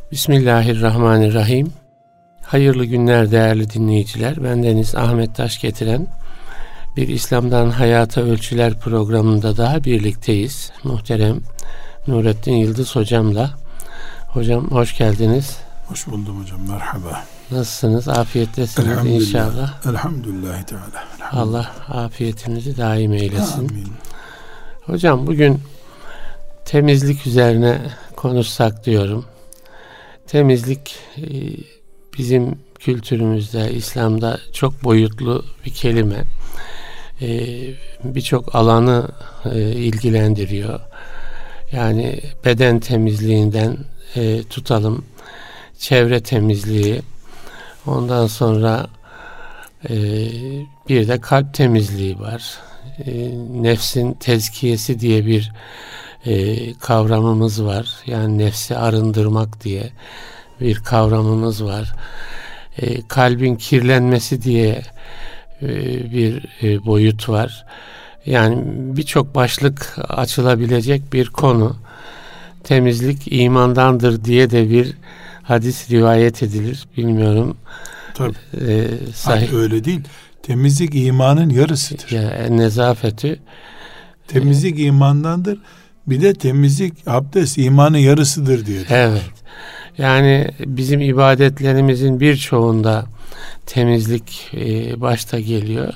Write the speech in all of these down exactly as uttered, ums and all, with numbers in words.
Bismillahirrahmanirrahim. Hayırlı günler değerli dinleyiciler. Bendeniz Ahmet Taş getiren bir İslam'dan Hayata Ölçüler programında daha birlikteyiz. Muhterem Nurettin Yıldız hocamla. Hocam hoş geldiniz. Hoş buldum hocam. Merhaba. Nasılsınız? Afiyettesiniz inşallah. Elhamdülillahi Teala. Allah afiyetinizi daim eylesin. Amin. Hocam bugün temizlik üzerine konuşsak diyorum. Temizlik bizim kültürümüzde, İslam'da çok boyutlu bir kelime. Birçok alanı ilgilendiriyor. Yani beden temizliğinden tutalım, çevre temizliği, ondan sonra bir de kalp temizliği var. Nefsin tezkiyesi diye bir E, kavramımız var. Yani nefsi arındırmak diye bir kavramımız var. E, kalbin kirlenmesi diye e, bir e, boyut var. Yani birçok başlık açılabilecek bir konu. Temizlik imandandır diye de bir hadis rivayet edilir. Bilmiyorum. Tabii. E, sahih. Hayır, öyle değil. Temizlik imanın yarısıdır. Ya, nezafeti. Temizlik e, imandandır. Bir de temizlik, abdest imanın yarısıdır diyor. Evet. Yani bizim ibadetlerimizin birçoğunda temizlik e, başta geliyor.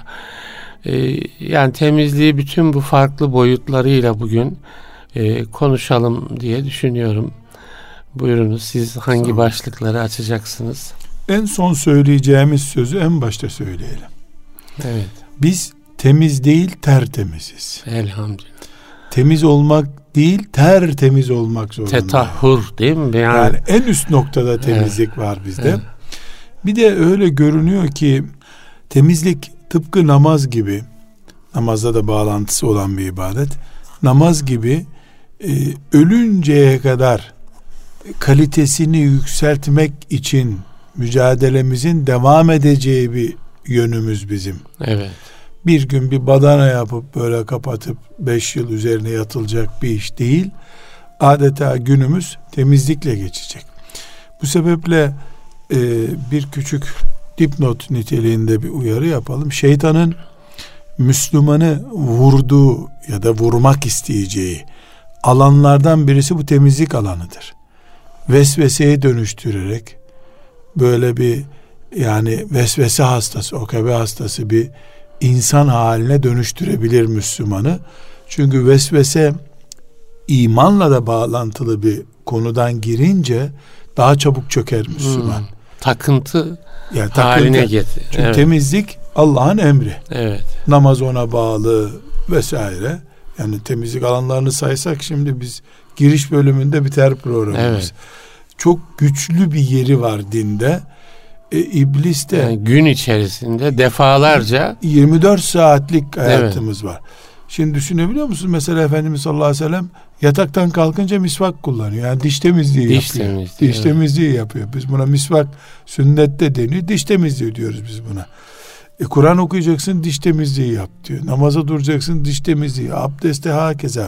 E, yani temizliği bütün bu farklı boyutlarıyla bugün e, konuşalım diye düşünüyorum. Buyurunuz, siz hangi başlıkları açacaksınız? En son söyleyeceğimiz sözü en başta söyleyelim. Evet. Biz temiz değil, tertemiziz. Elhamdülillah. Temiz olmak değil, tertemiz olmak zorunda. Tetahhur değil mi? Yani, yani en üst noktada temizlik evet. var bizde. Evet. Bir de öyle görünüyor ki temizlik tıpkı namaz gibi, namazda da bağlantısı olan bir ibadet. Namaz gibi e, ölünceye kadar kalitesini yükseltmek için mücadelemizin devam edeceği bir yönümüz bizim. Evet. Bir gün bir badana yapıp böyle kapatıp beş yıl üzerine yatılacak bir iş değil. Adeta günümüz temizlikle geçecek. Bu sebeple e, bir küçük dipnot niteliğinde bir uyarı yapalım. Şeytanın Müslümanı vurduğu ya da vurmak isteyeceği alanlardan birisi bu temizlik alanıdır. Vesveseye dönüştürerek böyle bir yani vesvese hastası, okabe hastası bir insan haline dönüştürebilir Müslümanı. Çünkü vesvese imanla da bağlantılı bir konudan girince daha çabuk çöker Müslüman. Hmm, takıntı yani haline getir. Çünkü evet. temizlik Allah'ın emri. Evet. Namaz ona bağlı vesaire. Yani temizlik alanlarını saysak şimdi biz giriş bölümünde biter programımız. Evet. Çok güçlü bir yeri var dinde. E, İblis de yani gün içerisinde defalarca yirmi dört saatlik hayatımız evet. var. Şimdi düşünebiliyor musun? Mesela Efendimiz sallallahu aleyhi ve sellem yataktan kalkınca misvak kullanıyor. Yani diş temizliği diş yapıyor. Temizliği, diş evet. temizliği yapıyor. Biz buna misvak sünnette deniyor. Diş temizliği diyoruz biz buna. E, Kur'an okuyacaksın, diş temizliği yap diyor. Namaza duracaksın, diş temizliği. Abdeste hakeza.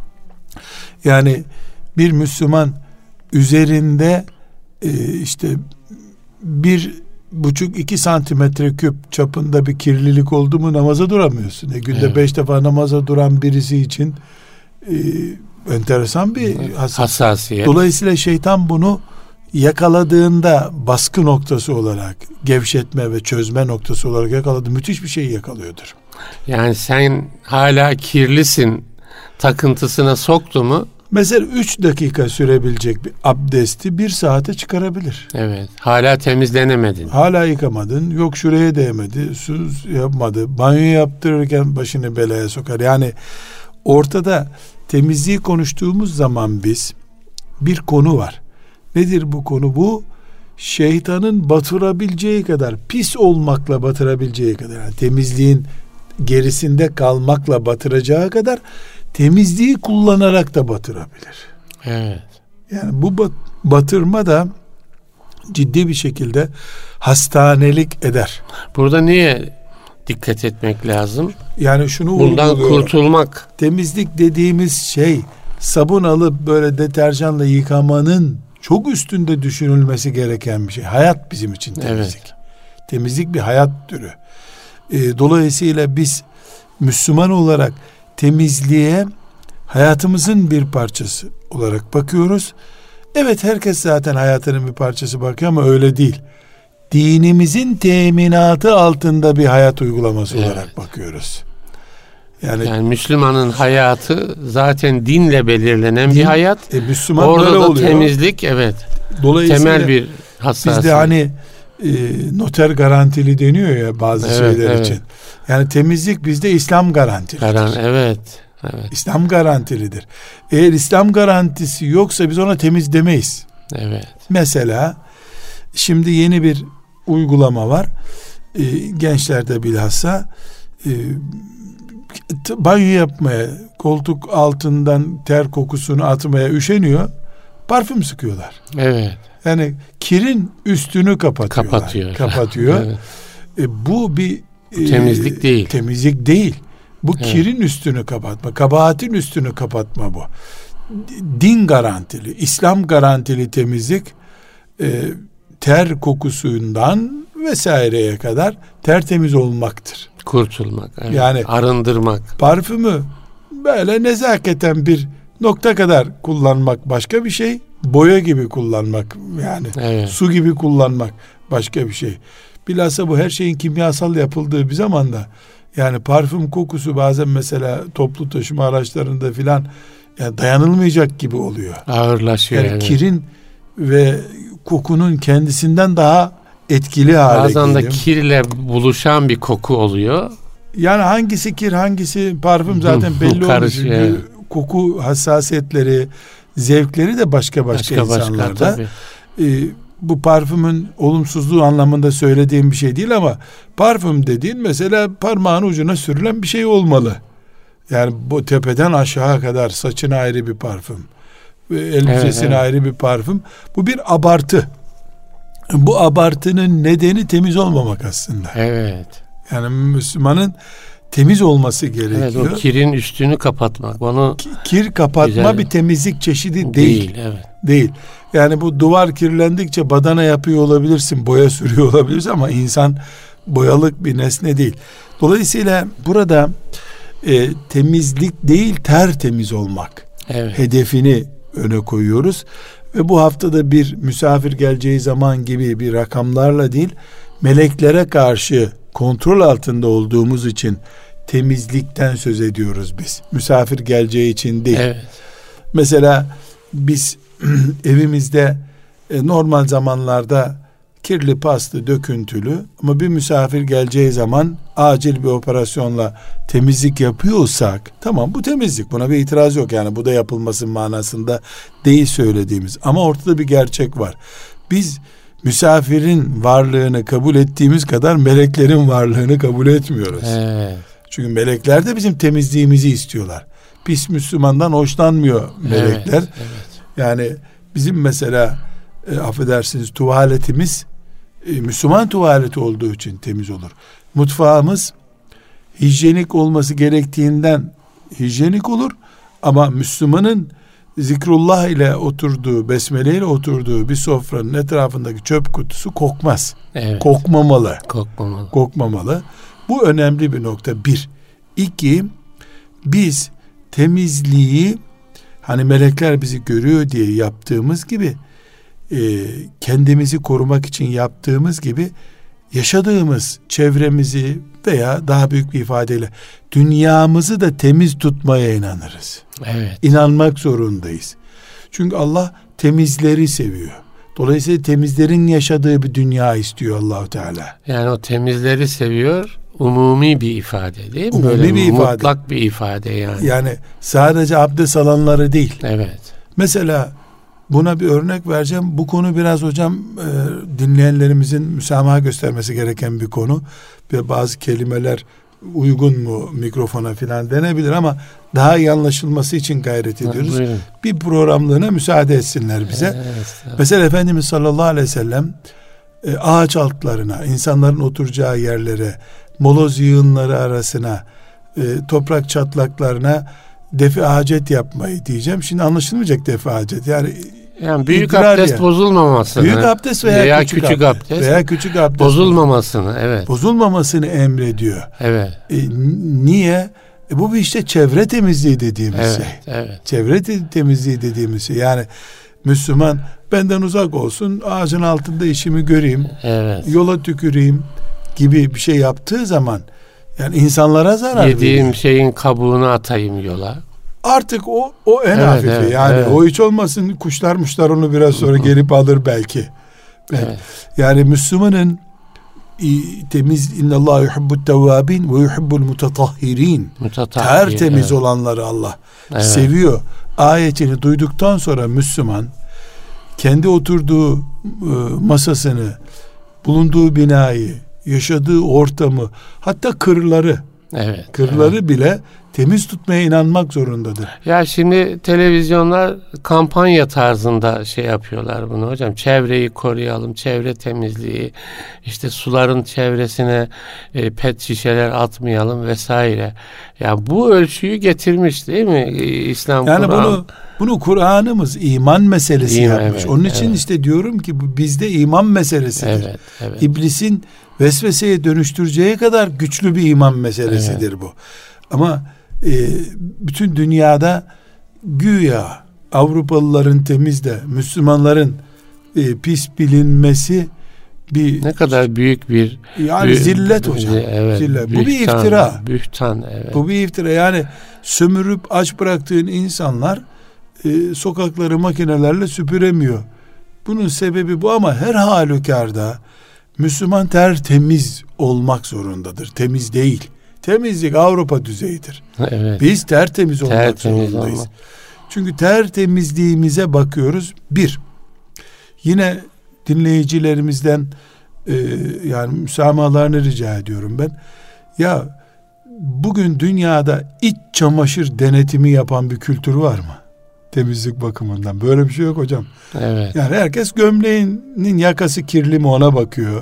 Yani bir Müslüman üzerinde e, işte bir buçuk iki santimetre küp çapında bir kirlilik oldu mu namaza duramıyorsun. E günde evet. beş defa namaza duran birisi için e, enteresan bir hassas. hassasiyet. Dolayısıyla şeytan bunu yakaladığında baskı noktası olarak, gevşetme ve çözme noktası olarak yakaladı. Müthiş bir şey yakalıyordur. Yani sen hala kirlisin takıntısına soktu mu? Mesela üç dakika sürebilecek bir abdesti bir saate çıkarabilir. Evet. Hala temizlenemedin. Hala yıkamadın. Yok şuraya değmedi. Su yapmadı. Banyo yaptırırken başını belaya sokar. Yani ortada temizliği konuştuğumuz zaman biz bir konu var. Nedir bu konu? Bu şeytanın batırabileceği kadar, pis olmakla batırabileceği kadar, yani temizliğin gerisinde kalmakla batıracağı kadar temizliği kullanarak da batırabilir. Evet. Yani bu bat, batırma da ciddi bir şekilde hastanelik eder. Burada niye dikkat etmek lazım? Yani şunu bundan kurtulmak. Temizlik dediğimiz şey sabun alıp böyle deterjanla yıkamanın çok üstünde düşünülmesi gereken bir şey. Hayat bizim için temizlik. Evet. Temizlik bir hayat türü. E, dolayısıyla biz Müslüman olarak temizliğe hayatımızın bir parçası olarak bakıyoruz. Evet, herkes zaten hayatının bir parçası bakıyor ama öyle değil. Dinimizin teminatı altında bir hayat uygulaması evet. olarak bakıyoruz. Yani, yani Müslümanın hayatı zaten dinle belirlenen din, bir hayat. E, Müslüman orada da oluyor. Temizlik evet. Dolayısıyla temel bir hassasiyet. Bizde hani e, noter garantili deniyor ya bazı evet, şeyler evet. için. Yani temizlik bizde İslam garantilidir. Garan, evet. Evet. İslam garantilidir. Eğer İslam garantisi yoksa biz ona temiz demeyiz. Evet. Mesela şimdi yeni bir uygulama var. E, gençlerde bilhassa e, banyo yapmaya, koltuk altından ter kokusunu atmaya üşeniyor. Parfüm sıkıyorlar. Evet. Yani kirin üstünü kapatıyorlar. Kapatıyor. Kapatıyor. Evet. E, bu bir bu temizlik e, değil. Temizlik değil. Bu evet. kirin üstünü kapatma, kabahatin üstünü kapatma bu. Din garantili, İslam garantili temizlik e, ter kokusundan vesaireye kadar tertemiz olmaktır. Kurtulmak, evet. Yani arındırmak. Parfümü böyle nezaketen bir nokta kadar kullanmak başka bir şey. Boya gibi kullanmak yani evet. su gibi kullanmak başka bir şey. Bilhassa bu her şeyin kimyasal yapıldığı bir zamanda yani parfüm kokusu bazen mesela toplu taşıma araçlarında filan yani dayanılmayacak gibi oluyor. Ağırlaşıyor. Yani evet. kirin ve kokunun kendisinden daha etkili hale geliyor. Bazen de kirle buluşan bir koku oluyor. Yani hangisi kir hangisi parfüm zaten belli olmuş. Çünkü koku hassasiyetleri, zevkleri de başka başka, başka insanlarda. Başka, ee, bu parfümün olumsuzluğu anlamında söylediğim bir şey değil ama parfüm dediğin mesela parmağın ucuna sürülen bir şey olmalı. Yani bu tepeden aşağı kadar saçına ayrı bir parfüm, elbisesine evet, evet. ayrı bir parfüm. Bu bir abartı. Bu abartının nedeni temiz olmamak aslında. Evet. Yani Müslümanın temiz olması gerekiyor. Evet, o kirin üstünü kapatmak. Onu kir kapatma güzel. Bir temizlik çeşidi değil. Değil, evet. Değil. Yani bu duvar kirlendikçe badana yapıyor olabilirsin, boya sürüyor olabilirsin ama insan boyalık bir nesne değil. Dolayısıyla burada e, temizlik değil, tertemiz olmak. Evet. Hedefini öne koyuyoruz. Ve bu haftada bir misafir geleceği zaman gibi bir rakamlarla değil, meleklere karşı kontrol altında olduğumuz için temizlikten söz ediyoruz biz. Misafir geleceği için değil. Evet. Mesela biz evimizde e, normal zamanlarda kirli, paslı, döküntülü ama bir misafir geleceği zaman acil bir operasyonla temizlik yapıyorsak tamam, bu temizlik, buna bir itiraz yok. Yani bu da yapılmasın manasında değil söylediğimiz, ama ortada bir gerçek var. Biz misafirin varlığını kabul ettiğimiz kadar meleklerin varlığını kabul etmiyoruz. Evet. Çünkü melekler de bizim temizliğimizi istiyorlar. Pis Müslümandan hoşlanmıyor melekler. Evet, evet. Yani bizim mesela e, affedersiniz tuvaletimiz e, Müslüman tuvaleti olduğu için temiz olur. Mutfağımız hijyenik olması gerektiğinden hijyenik olur ama Müslümanın zikrullah ile oturduğu, besmele ile oturduğu bir sofranın etrafındaki çöp kutusu kokmaz. Evet. Kokmamalı. Kokmamalı. Kokmamalı. Bu önemli bir nokta. Bir. İki, biz temizliği hani melekler bizi görüyor diye yaptığımız gibi e, kendimizi korumak için yaptığımız gibi yaşadığımız çevremizi veya daha büyük bir ifadeyle dünyamızı da temiz tutmaya inanırız. Evet. İnanmak zorundayız. Çünkü Allah temizleri seviyor. Dolayısıyla temizlerin yaşadığı bir dünya istiyor Allah-u Teala. Yani o temizleri seviyor, umumi bir ifade değil mi? Umumi Böyle bir ifade. Mutlak bir ifade yani. Yani sadece abdest alanları değil. Evet. Mesela buna bir örnek vereceğim. Bu konu biraz hocam e, dinleyenlerimizin müsamaha göstermesi gereken bir konu. Ve bazı kelimeler uygun mu mikrofona filan denebilir ama daha iyi anlaşılması için gayret ediyoruz. Buyurun. Bir programlığına müsaade etsinler bize. Evet, evet. Mesela Efendimiz sallallahu aleyhi ve sellem e, ağaç altlarına, insanların oturacağı yerlere, moloz yığınları arasına, e, toprak çatlaklarına defi hacet yapmayı diyeceğim. Şimdi anlaşılmayacak defi hacet. Yani Yani büyük İdrar abdest yani. bozulmamasını. Büyük abdest veya, veya küçük, küçük abdest, abdest. Veya küçük abdest. Bozulmamasını, evet. Bozulmamasını emrediyor. Evet. E, niye? E, bu bir işte çevre temizliği dediğimiz evet, şey. Evet. Çevre te- temizliği dediğimiz şey. Yani Müslüman benden uzak olsun, ağacın altında işimi göreyim, evet. yola tüküreyim gibi bir şey yaptığı zaman yani insanlara zarar Yediğim veriyor. şeyin kabuğunu atayım yola. Artık o o en evet, hafifi. Evet, yani evet. o hiç olmasın, kuşlar muşlar onu biraz sonra gelip alır belki. Evet. Yani Müslümanın temiz, innallâhu yuhibbut tevvâbin ve yuhibbul mutatahhirin. Tertemiz evet. olanları Allah evet. seviyor. Ayetini duyduktan sonra Müslüman kendi oturduğu masasını, bulunduğu binayı, yaşadığı ortamı, hatta kırları, evet, kırları evet. bile temiz tutmaya inanmak zorundadır. Ya şimdi televizyonlar kampanya tarzında şey yapıyorlar bunu hocam. Çevreyi koruyalım, çevre temizliği, işte suların çevresine e, pet şişeler atmayalım vesaire. Ya bu ölçüyü getirmiş değil mi e, İslam yani Kur'an? bunu bunu Kur'an'ımız iman meselesi İman, yapmış. evet, Onun için evet. işte diyorum ki bu bizde iman meselesidir. Evet, evet. İblisin vesveseye dönüştüreceği kadar güçlü bir iman meselesidir evet. bu. Ama e, bütün dünyada güya Avrupalıların temiz de Müslümanların e, pis bilinmesi bir ne kadar büyük bir yani büyük, zillet hocam. Evet, zillet. Bühtan, bu bir iftira. Bühtan, evet. Bu bir iftira. Yani sömürüp aç bıraktığın insanlar e, sokakları makinelerle süpüremiyor. Bunun sebebi bu ama her halükarda Müslüman tertemiz olmak zorundadır. Temiz değil. Temizlik Avrupa düzeyidir. Evet. Biz tertemiz olmak tertemiz zorundayız. olmak. Çünkü tertemizliğimize bakıyoruz. Bir, yine dinleyicilerimizden e, yani müsamahalarını rica ediyorum ben. Ya bugün dünyada iç çamaşır denetimi yapan bir kültür var mı? Temizlik bakımından. Böyle bir şey yok hocam. Evet. Yani herkes gömleğinin yakası kirli mi ona bakıyor.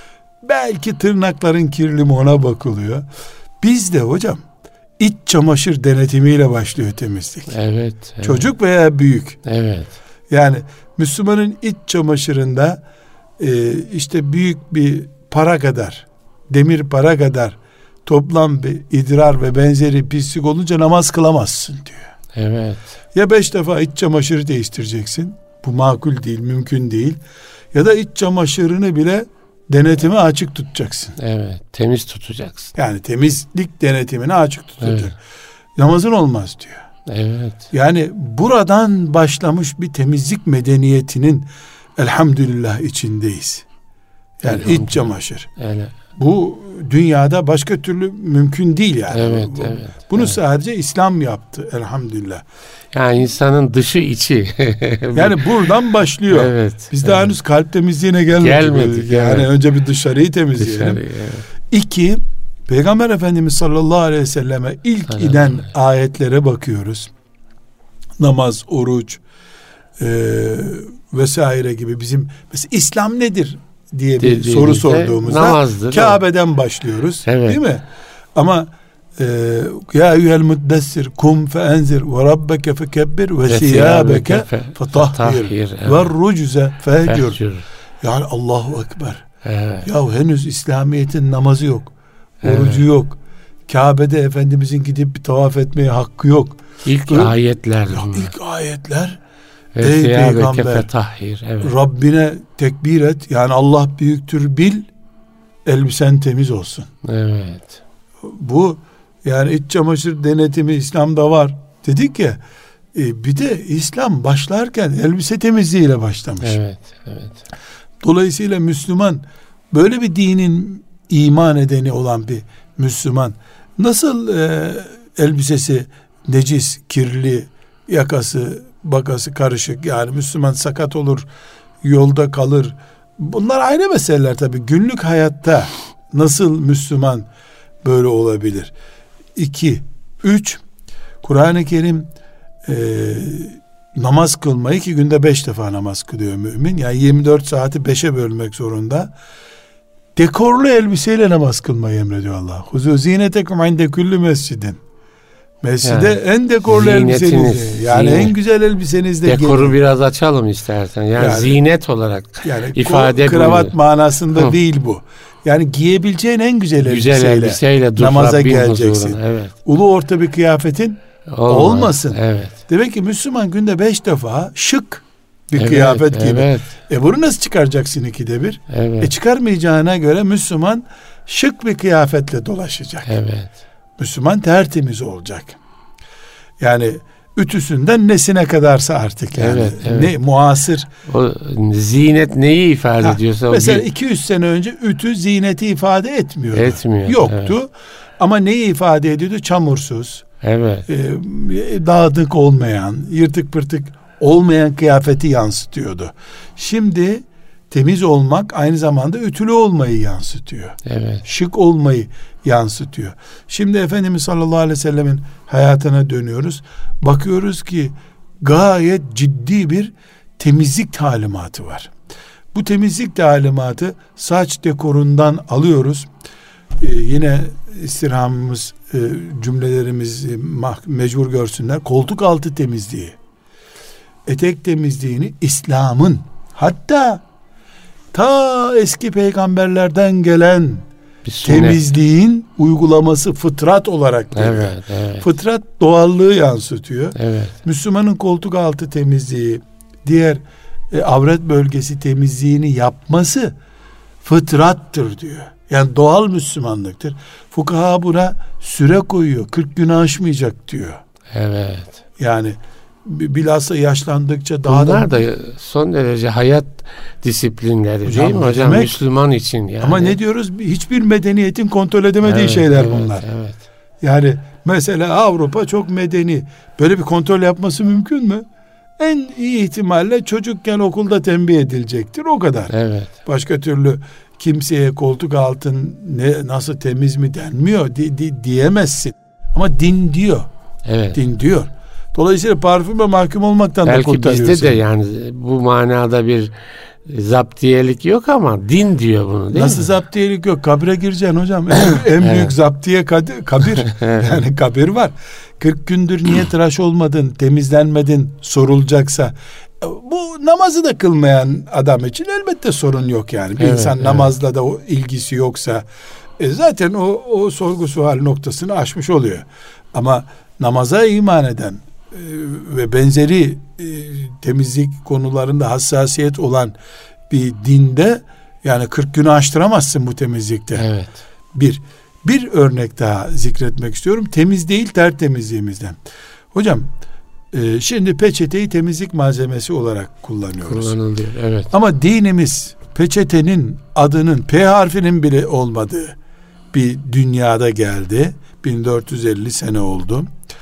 Belki tırnakların kirli mi ona bakılıyor. Bizde hocam iç çamaşır denetimiyle başlıyor temizlik. Evet, evet. Çocuk veya büyük. Evet. Yani Müslümanın iç çamaşırında e, işte büyük bir para kadar, demir para kadar toplam bir idrar ve benzeri pislik olunca namaz kılamazsın diyor. Evet. Ya beş defa iç çamaşırı değiştireceksin. Bu makul değil, mümkün değil. Ya da iç çamaşırını bile denetime açık tutacaksın. Evet. Temiz tutacaksın. Yani temizlik denetimine açık tutacak. Evet. Namazın olmaz diyor. Evet. Yani buradan başlamış bir temizlik medeniyetinin elhamdülillah içindeyiz. Yani iç çamaşır. Evet. Bu dünyada başka türlü mümkün değil yani. Evet, bu, evet. Bunu evet. sadece İslam yaptı elhamdülillah. Yani insanın dışı içi. Yani buradan başlıyor. Evet. Biz daha evet. henüz kalp temizliğine gelmedik. Gelmedik. Yani evet. önce bir dışarıyı temizleyelim. Dışarı, evet. İki, Peygamber Efendimiz sallallahu aleyhi ve selleme ilk Aynen. inen ayetlere bakıyoruz. Namaz, oruç e, vesaire gibi bizim mesela İslam nedir diye bir Dediğimizde, soru sorduğumuzda namazdır, Kabe'den o. başlıyoruz. Evet. Değil mi? Ama e, ya eyyuhel muddessir kum fe enzir ve rabbeke fekebbir ve siyâbeke fetahhir ve rucuze fehcur. Yani Allahu Ekber. Evet. Ya henüz İslamiyet'in namazı yok. Orucu evet. yok. Kabe'de Efendimizin gidip bir tavaf etmeye hakkı yok. İlk Böyle, ayetler. Ya ilk ayetler Ve ey peygamber peygamber evet. Rabbine tekbir et. Yani Allah büyüktür bil. Elbisen temiz olsun. Evet. Bu yani iç çamaşır denetimi İslam'da var. Dedik ya e, bir de İslam başlarken elbise temizliğiyle başlamış. Evet. Evet. Dolayısıyla Müslüman böyle bir dinin iman edeni olan bir Müslüman nasıl e, elbisesi necis, kirli, yakası, bakası karışık, yani Müslüman sakat olur, yolda kalır. Bunlar ayrı meseleler tabii. Günlük hayatta nasıl Müslüman böyle olabilir? İki, üç, Kur'an-ı Kerim e, namaz kılmayı ki günde beş defa namaz kılıyor mümin. Yani yirmi dört saati beşe bölmek zorunda. Dekorlu elbiseyle namaz kılmayı emrediyor Allah. Huzu zinetekum inde kulli mescidin. Mescide yani, en dekorlu elbiseniz. Yani zinet. En güzel elbisenizde. Dekoru gelin. Biraz açalım istersen. Yani, yani zinet olarak yani ifade kravat buydu. Manasında Hı. değil bu. Yani giyebileceğin en güzel, güzel elbiseyle, elbiseyle namaza geleceksin. Huzuruna, evet. Ulu orta bir kıyafetin Olmaz. olmasın. Evet. Demek ki Müslüman günde beş defa şık bir evet, kıyafet gibi. Evet. E bunu nasıl çıkaracaksın ikide bir? Evet. E çıkarmayacağına göre Müslüman şık bir kıyafetle dolaşacak. Evet. Müslüman tertemiz olacak. Yani ütüsünden nesine kadarsa artık yani. Evet, evet. Ne muasır. O zinet neyi ifade ha, ediyorsa. Mesela iki yüz sene önce ütü zineti ifade etmiyordu. Etmiyor. Yoktu. Evet. Ama neyi ifade ediyordu? Çamursuz. Evet. E, dağınık olmayan, yırtık pırtık olmayan kıyafeti yansıtıyordu. Şimdi temiz olmak aynı zamanda ütülü olmayı yansıtıyor. Evet. Şık olmayı yansıtıyor. Şimdi Efendimiz sallallahu aleyhi ve sellemin hayatına dönüyoruz. Bakıyoruz ki gayet ciddi bir temizlik talimatı var. Bu temizlik talimatı saç dekorundan alıyoruz. Ee, yine istirhamımız, e, cümlelerimizi mecbur görsünler. Koltuk altı temizliği, etek temizliğini İslam'ın, hatta ta eski peygamberlerden gelen temizliğin uygulaması fıtrat olarak geliyor. Evet, evet. Fıtrat doğallığı yansıtıyor. Evet. Müslümanın koltuk altı temizliği, diğer e, avret bölgesi temizliğini yapması fıtrattır diyor. Yani doğal Müslümanlıktır. Fukaha buna süre koyuyor. kırk gün aşmayacak diyor. Evet. Yani bilhassa yaşlandıkça daha Bunlar da... da son derece hayat disiplinleri hocam, değil mi hocam? Demek, Müslüman için yani. Ama ne diyoruz? Hiçbir medeniyetin kontrol edemediği evet, şeyler evet, bunlar. Evet. Yani mesela Avrupa çok medeni. Böyle bir kontrol yapması mümkün mü? En iyi ihtimalle çocukken okulda tembih edilecektir. O kadar. Evet. Başka türlü kimseye koltuk altın ne nasıl temiz mi denmiyor di, di, diyemezsin. Ama din diyor. Evet. Din diyor. Dolayısıyla parfüme mahkum olmaktan belki da kurtarıyorsun. Belki bizde de yani bu manada bir zaptiyelik yok ama din diyor bunu değil Nasıl mi? zaptiyelik yok? Kabre gireceksin hocam. En, en büyük zaptiye kabir. Yani kabir var. kırk gündür niye tıraş olmadın, temizlenmedin sorulacaksa, bu namazı da kılmayan adam için elbette sorun yok yani. Bir evet, insan evet. namazla da o ilgisi yoksa e zaten o, o sorgu sual noktasını aşmış oluyor. Ama namaza iman eden e, ve benzeri e, temizlik konularında hassasiyet olan bir dinde yani kırk günü aştıramazsın bu temizlikte. Evet. Bir, bir örnek daha zikretmek istiyorum. Temiz değil tertemizliğimizden. Hocam e, şimdi peçeteyi temizlik malzemesi olarak kullanıyoruz. Kullanılıyor, evet. Ama dinimiz peçetenin adının P harfinin bile olmadığı bir dünyada geldi. bin dört yüz elli sene oldu.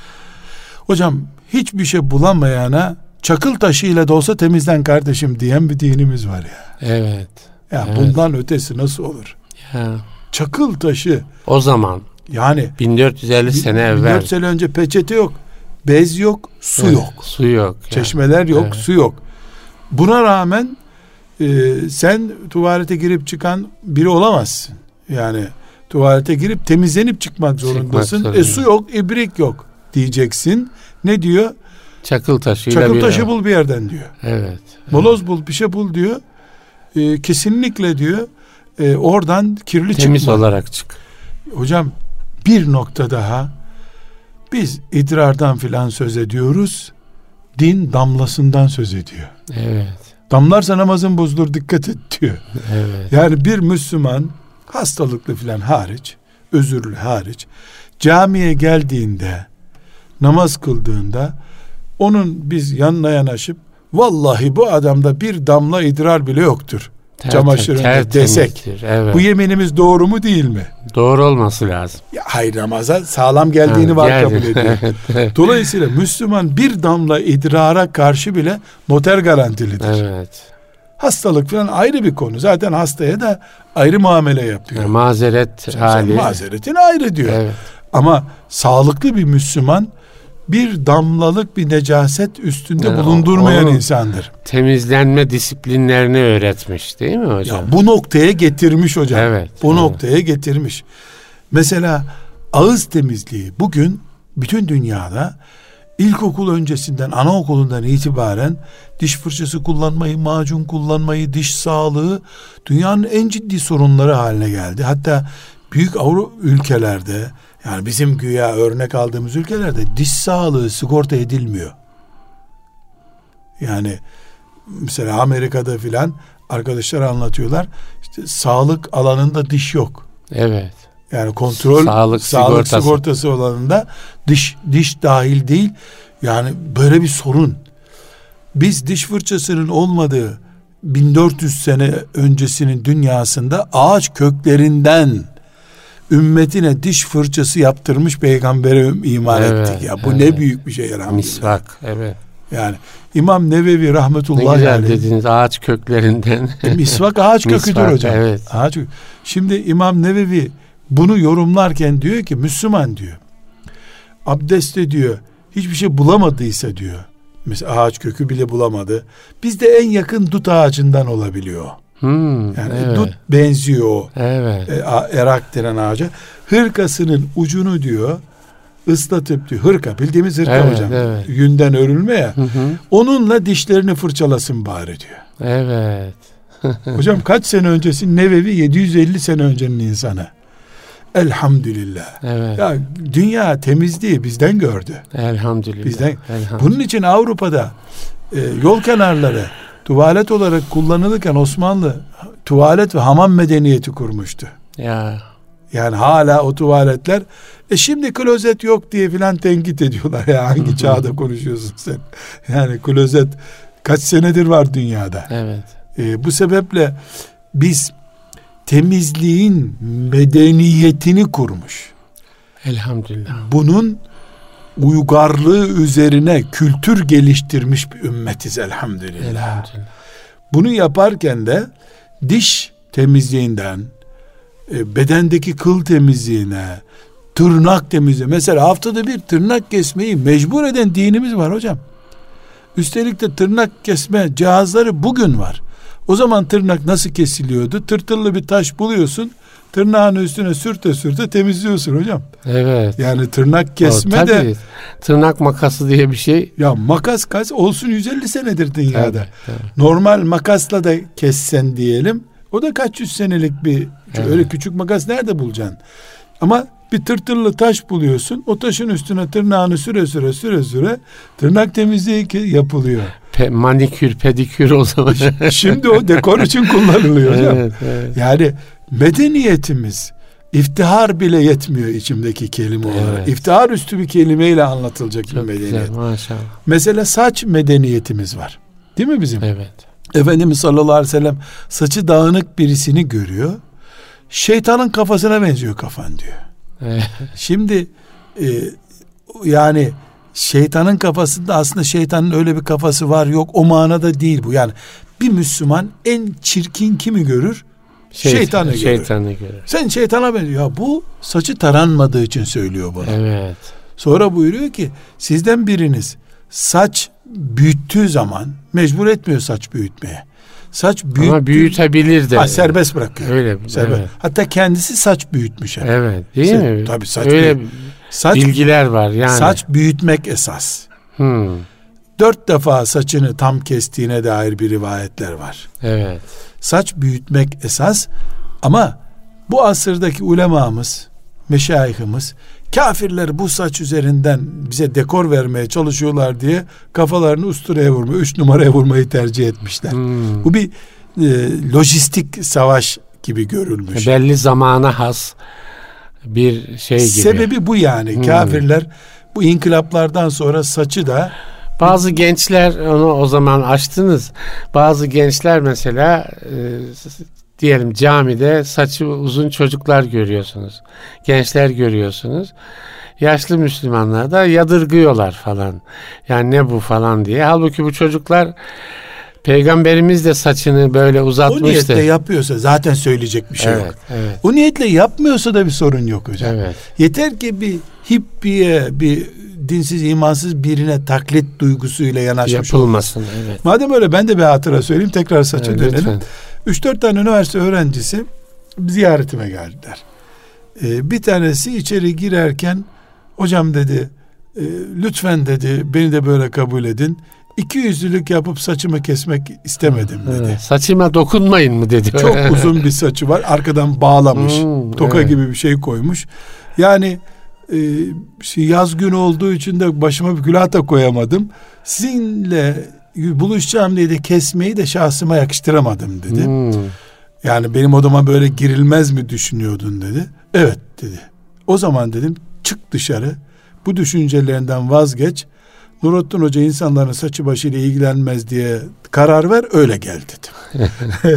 Hocam hiçbir şey bulamayana çakıl taşıyla da olsa temizlen kardeşim diyen bir dinimiz var ya. Evet. Ya evet. bundan ötesi nasıl olur? Ya. Çakıl taşı. O zaman. Yani bin dört yüz elli sene evvel. bin dört yüz sene önce peçete yok, bez yok, su evet, yok. Su yok. Çeşmeler yani. yok, evet. su yok. Buna rağmen e, sen tuvalete girip çıkan biri olamazsın. Yani tuvalete girip temizlenip çıkmak zorundasın. Çıkmak e su yok, ibrik yok diyeceksin. Ne diyor? Çakıl taşıyla Çakıl bir taşı ev. bul bir yerden diyor. Evet. Moloz evet. bul, bir şey bul diyor. E, kesinlikle diyor. E, oradan kirli çıkma. Temiz olarak çık. Hocam bir nokta daha. Biz idrardan filan söz ediyoruz. Din damlasından söz ediyor. Evet. Damlarsa namazın bozulur, dikkat et diyor. Evet. Yani bir Müslüman hastalıklı filan hariç, özürlü hariç camiye geldiğinde, namaz kıldığında onun biz yanına yanaşıp vallahi bu adamda bir damla idrar bile yoktur Ter, çamaşırında desek evet. bu yeminimiz doğru mu değil mi? Doğru olması lazım. Ya, hayır, namaza sağlam geldiğini ha, var geldi. Kabul ediyor. Dolayısıyla Müslüman bir damla idrara karşı bile noter garantilidir. Evet. Hastalık falan ayrı bir konu. Zaten hastaya da ayrı muamele yapıyor. Yani mazeret sen, hali. Sen mazeretin ayrı diyor. Evet. Ama sağlıklı bir Müslüman bir damlalık bir necaset üstünde yani bulundurmayan insandır. Temizlenme disiplinlerini öğretmiş değil mi hocam? Ya bu noktaya getirmiş hocam. Evet. Bu evet. noktaya getirmiş. Mesela ağız temizliği bugün bütün dünyada ilkokul öncesinden, anaokulundan itibaren diş fırçası kullanmayı, macun kullanmayı, diş sağlığı dünyanın en ciddi sorunları haline geldi. Hatta büyük Avrupa ülkelerde, yani bizim güya örnek aldığımız ülkelerde diş sağlığı sigorta edilmiyor. Yani mesela Amerika'da filan arkadaşlar anlatıyorlar, işte sağlık alanında diş yok. Evet. Yani kontrol sağlık, sağlık sigortası. sigortası olanında diş diş dahil değil. Yani böyle bir sorun. Biz diş fırçasının olmadığı bin dört yüz sene öncesinin dünyasında ağaç köklerinden ümmetine diş fırçası yaptırmış peygambere iman evet, ettik ya. Bu evet. ne büyük bir şey elhamdülillah. Misvak, evet. Yani İmam Nevevi rahmetullahi aleyh. Ne güzel dediniz, ağaç köklerinden. Misvak ağaç köküdür Misvak, hocam. Evet. Ağaç. Şimdi İmam Nevevi bunu yorumlarken diyor ki, Müslüman diyor, abdestte diyor hiçbir şey bulamadıysa diyor, mesela ağaç kökü bile bulamadı, bizde en yakın dut ağacından olabiliyor. Hmm, Yani evet. dut benziyor o. Evet. E, erak denen ağaca. Hırkasının ucunu diyor ıslatıp diyor, hırka bildiğimiz hırka Evet, hocam. evet. Yünden örülme ya. Hı hı. Onunla dişlerini fırçalasın bari diyor. Evet. Hocam kaç sene öncesi? Nevevi yedi yüz elli sene öncenin insanı. Elhamdülillah. Evet. Ya dünya temizliği bizden gördü. Elhamdülillah. Bizden. Elhamdülillah. Bunun için Avrupa'da e, yol kenarları tuvalet olarak kullanılırken Osmanlı tuvalet ve hamam medeniyeti kurmuştu. Ya. Yani hala o tuvaletler, e şimdi klozet yok diye filan tenkit ediyorlar ya, hangi çağda konuşuyorsun sen? Yani klozet kaç senedir var dünyada. Evet. E, bu sebeple biz temizliğin medeniyetini kurmuş. Elhamdülillah. Bunun uygarlığı üzerine kültür geliştirmiş bir ümmetiz elhamdülillah. Elhamdülillah. Bunu yaparken de diş temizliğinden, e, bedendeki kıl temizliğine, tırnak temizliğine, mesela haftada bir tırnak kesmeyi mecbur eden dinimiz var hocam. Üstelik de tırnak kesme cihazları bugün var. O zaman tırnak nasıl kesiliyordu? Tırtıllı bir taş buluyorsun, tırnağın üstüne sürte sürte temizliyorsun hocam. Evet. Yani tırnak kesme o, de tabii, tırnak makası diye bir şey. Ya makas kaç olsun yüz elli senedir dünyada. Tabii, tabii. Normal makasla da kessen diyelim, o da kaç yüz senelik bir, Evet. öyle küçük makas nerede bulacaksın? Ama bir tırtıllı taş buluyorsun, o taşın üstüne tırnağını süre süre süre süre tırnak temizliği yapılıyor. Pe- manikür, pedikür o zaman. Şimdi o dekor için kullanılıyor hocam. Evet, evet. Yani medeniyetimiz, iftihar bile yetmiyor içimdeki kelime olarak. Evet. İftihar üstü bir kelimeyle anlatılacak Çok bir medeniyet. güzel, maşallah. Mesela saç medeniyetimiz var. Değil mi bizim? Evet. Efendimiz sallallahu aleyhi ve sellem saçı dağınık birisini görüyor. Şeytanın kafasına benziyor kafan diyor. Evet. Şimdi e, yani şeytanın kafasında aslında şeytanın öyle bir kafası var yok, o manada değil bu. Yani bir Müslüman en çirkin kimi görür? Şey, şeytanı görür. Şeytanı görür. Sen şeytana benziyor. Ya bu saçı taranmadığı için söylüyor bunu. Evet. Sonra buyuruyor ki sizden biriniz saç büyüttüğü zaman mecbur etmiyor saç büyütmeye. Saç büyüt, ama büyütebilir de. Ha, serbest bırakıyor. Öyle. Serbest. Evet. Hatta kendisi saç büyütmüş. Yani. Evet. Değil Se- mi? Tabii saç öyle büyüt- saç, bilgiler var yani. Saç büyütmek esas. Hmm. Dört defa saçını tam kestiğine dair bir rivayetler var. Evet. Saç büyütmek esas, ama bu asırdaki ulemamız, meşayihimiz, kafirler bu saç üzerinden bize dekor vermeye çalışıyorlar diye kafalarını usturaya vurmayı, üç numaraya vurmayı tercih etmişler. Hmm. Bu bir e, lojistik savaş gibi görülmüş. Belli zamana has bir şey gibi. Sebebi bu yani. Hmm. Kafirler bu inkılaplardan sonra saçı da bazı gençler, onu o zaman açtınız. Bazı gençler mesela e, diyelim camide saçı uzun çocuklar görüyorsunuz. Gençler görüyorsunuz. Yaşlı Müslümanlar da yadırgıyorlar falan. Yani ne bu falan diye. Halbuki bu çocuklar, Peygamberimiz de saçını böyle uzatmıştı. o niyetle yapıyorsa zaten söyleyecek bir şey evet, yok. Evet. O niyetle yapmıyorsa da bir sorun yok hocam. Evet. Yeter ki bir hippiye, bir dinsiz, imansız birine taklit duygusuyla yanaşmış Yapılmasın. olmasın. Evet. Madem öyle, ben de bir hatıra söyleyeyim, tekrar saça Evet, dönelim. lütfen. üç dört tane üniversite öğrencisi ziyaretime geldiler. Ee, bir tanesi içeri girerken, hocam dedi, E, lütfen dedi, beni de böyle kabul edin. İki yüzlülük yapıp saçımı kesmek istemedim dedi. Evet, saçıma dokunmayın mı dedi. Çok uzun bir saçı var. Arkadan bağlamış. Hmm, toka evet. gibi bir şey koymuş. Yani e, yaz günü olduğu için de başıma bir külah da koyamadım. Sizinle buluşacağım diye de kesmeyi de şahsıma yakıştıramadım dedi. Hmm. Yani benim odama böyle girilmez mi düşünüyordun dedi. Evet dedi. O zaman dedim çık dışarı. Bu düşüncelerinden vazgeç. Nurettin Hoca insanların saçı başıyla ilgilenmez diye karar ver, öyle gel dedim.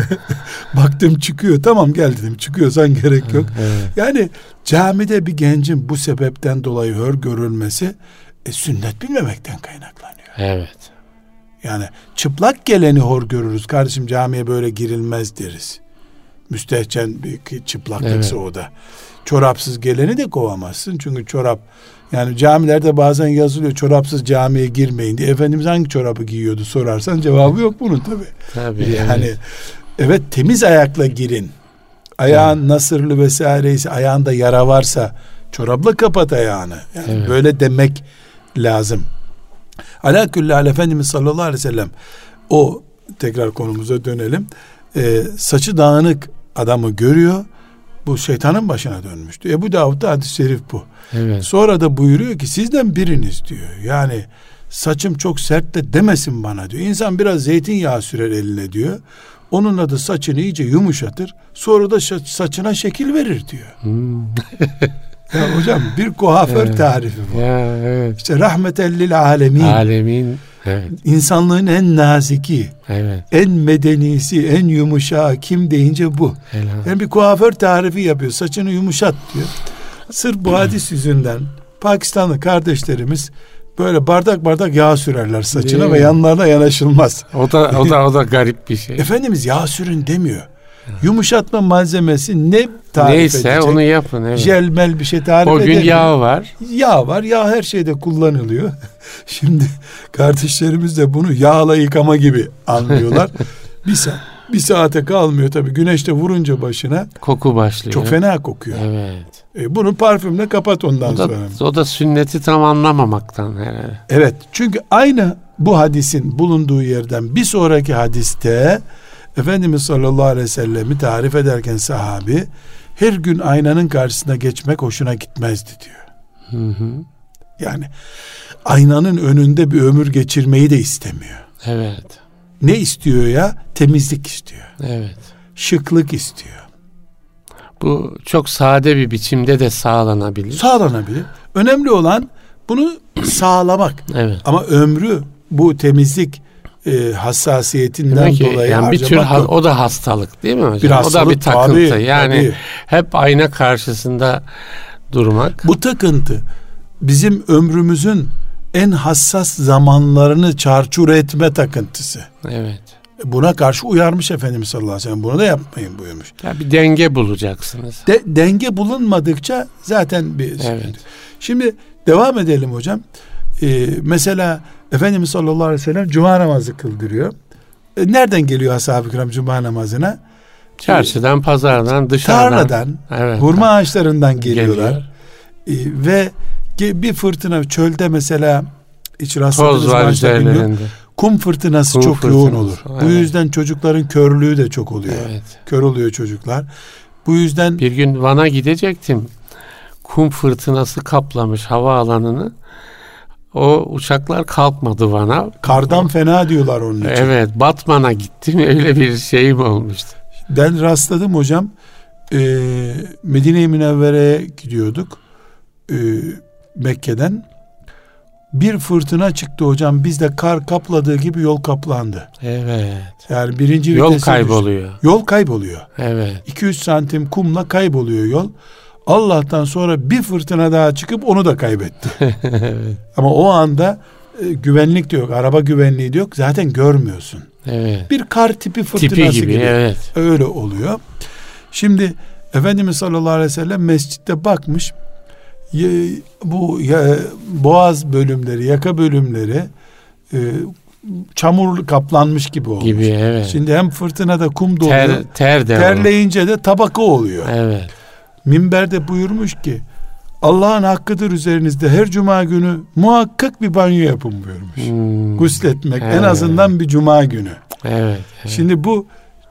Baktım çıkıyor, tamam gel dedim, çıkıyorsan gerek yok. Evet. Yani camide bir gencin bu sebepten dolayı hor görülmesi e, sünnet bilmemekten kaynaklanıyor. Evet. Yani çıplak geleni hor görürüz. Kardeşim camiye böyle girilmez deriz. Müstehcen bir çıplaklıksa evet. o da. Çorapsız geleni de kovamazsın. Çünkü çorap, yani camilerde bazen yazılıyor çorapsız camiye girmeyin diye. Efendimiz hangi çorabı giyiyordu sorarsan cevabı yok bunun tabii. Tabii yani evet. evet temiz ayakla girin. Ayağın evet. nasırlı vesaireyse, ayağında yara varsa çorapla kapat ayağını. Yani evet. böyle demek lazım. Alâküllâl Efendimiz sallallahu aleyhi ve sellem o, tekrar konumuza dönelim. Ee, saçı dağınık adamı görüyor. Bu şeytanın başına dönmüştü. Ebu Davud'da hadis-i şerif bu. Evet. Sonra da buyuruyor ki sizden biriniz diyor. Yani saçım çok sert de demesin bana diyor. İnsan biraz zeytinyağı sürer eline diyor. Onunla da saçını iyice yumuşatır. Sonra da saçına şekil verir diyor. Hmm. Ya hocam bir kuaför evet. tarifi bu. Ya, evet. İşte rahmeten lil alemin. Alemin. Evet. İnsanlığın en naziki, evet. en medenisi, en yumuşağı kim deyince bu. Elham. Yani bir kuaför tarifi yapıyor. Saçını yumuşat diyor. Sırf bu hadis yüzünden Pakistanlı kardeşlerimiz böyle bardak bardak yağ sürerler saçına Değil ve mi? yanlarına yanaşılmaz. O da o da o da garip bir şey. Efendimiz yağ sürün demiyor. Yumuşatma malzemesi ne tarif Neyse, edecek? onu yapın. Evet. Jelmel bir şey tarif edemiyor. O gün yağ var. Yağ var. Yağ her şeyde kullanılıyor. Şimdi kardeşlerimiz de bunu yağla yıkama gibi anlıyorlar. bir saat, bir saate kalmıyor tabii. Güneşte vurunca başına. Koku başlıyor. Çok fena kokuyor. Evet. E, bunu parfümle kapat ondan o da, sonra. O da sünneti tam anlamamaktan herhalde. Evet. Çünkü aynı bu hadisin bulunduğu yerden bir sonraki hadiste Efendimiz sallallahu aleyhi ve sellem'i tarif ederken sahabi, her gün aynanın karşısına geçmek hoşuna gitmezdi diyor. Hı hı. Yani aynanın önünde bir ömür geçirmeyi de istemiyor. Evet. Ne istiyor ya? Temizlik istiyor. Evet. Şıklık istiyor. Bu çok sade bir biçimde de sağlanabilir. Sağlanabilir. Önemli olan bunu sağlamak. Evet. Ama ömrü bu temizlik e, hassasiyetinden ki, dolayı yani bir tür ha, o da hastalık değil mi hocam? Bir hastalık, o da bir takıntı. Tabii, yani tabii. Hep ayna karşısında durmak. Bu takıntı bizim ömrümüzün en hassas zamanlarını çarçur etme takıntısı. Evet. Buna karşı uyarmış Efendimiz sallallahu aleyhi ve sellem. Bunu da yapmayın buyurmuş. Ya bir denge bulacaksınız. De, denge bulunmadıkça zaten bir sıkıntı. Evet. Şimdi devam edelim hocam. Ee, mesela Efendimiz sallallahu aleyhi ve sellem cuma namazı kıldırıyor. E, nereden geliyor ashab-ı kiram cuma namazına? Çarşıdan, pazardan, dışarıdan. Tarladan, evet, hurma ağaçlarından geliyorlar. Geliyor. E, ve bir fırtına, çölde mesela hiç rastladınız mı? Toz var üzerlerinde. Kum fırtınası Kum çok fırtınası, yoğun olur. Evet. Bu yüzden çocukların körlüğü de çok oluyor. Evet. Kör oluyor çocuklar. Bu yüzden bir gün Van'a gidecektim. Kum fırtınası kaplamış havaalanını. O uçaklar kalkmadı Van'a. Kardan o, fena diyorlar onun için. Evet, Batman'a gittim. Öyle bir şeyim olmuştu. Ben rastladım hocam. Ee, Medine-i Münevvere'ye gidiyorduk. Ee, Mekke'den. Bir fırtına çıktı hocam. Bizde kar kapladığı gibi yol kaplandı. Evet. Yani birinci yol kayboluyor. Düştü. Yol kayboluyor. Evet. iki üç santim kumla kayboluyor yol. Allah'tan sonra bir fırtına daha çıkıp onu da kaybetti. Evet. Ama o anda e, güvenlik de yok. Araba güvenliği de yok. Zaten görmüyorsun. Evet. Bir kar tipi fırtınası tipi gibi. gibi. Evet. Öyle oluyor. Şimdi Efendimiz sallallahu aleyhi ve sellem mescitte bakmış. Bu ya, boğaz bölümleri, yaka bölümleri e, çamur kaplanmış gibi olmuş. Gibi, evet. Şimdi hem fırtınada kum doluyor. Ter, ter de terleyince o. de tabaka oluyor. Evet. Minberde buyurmuş ki Allah'ın hakkıdır üzerinizde, her cuma günü muhakkak bir banyo yapın buyurmuş. Hmm. Gusletmek evet. En azından bir cuma günü. Evet, evet. Şimdi bu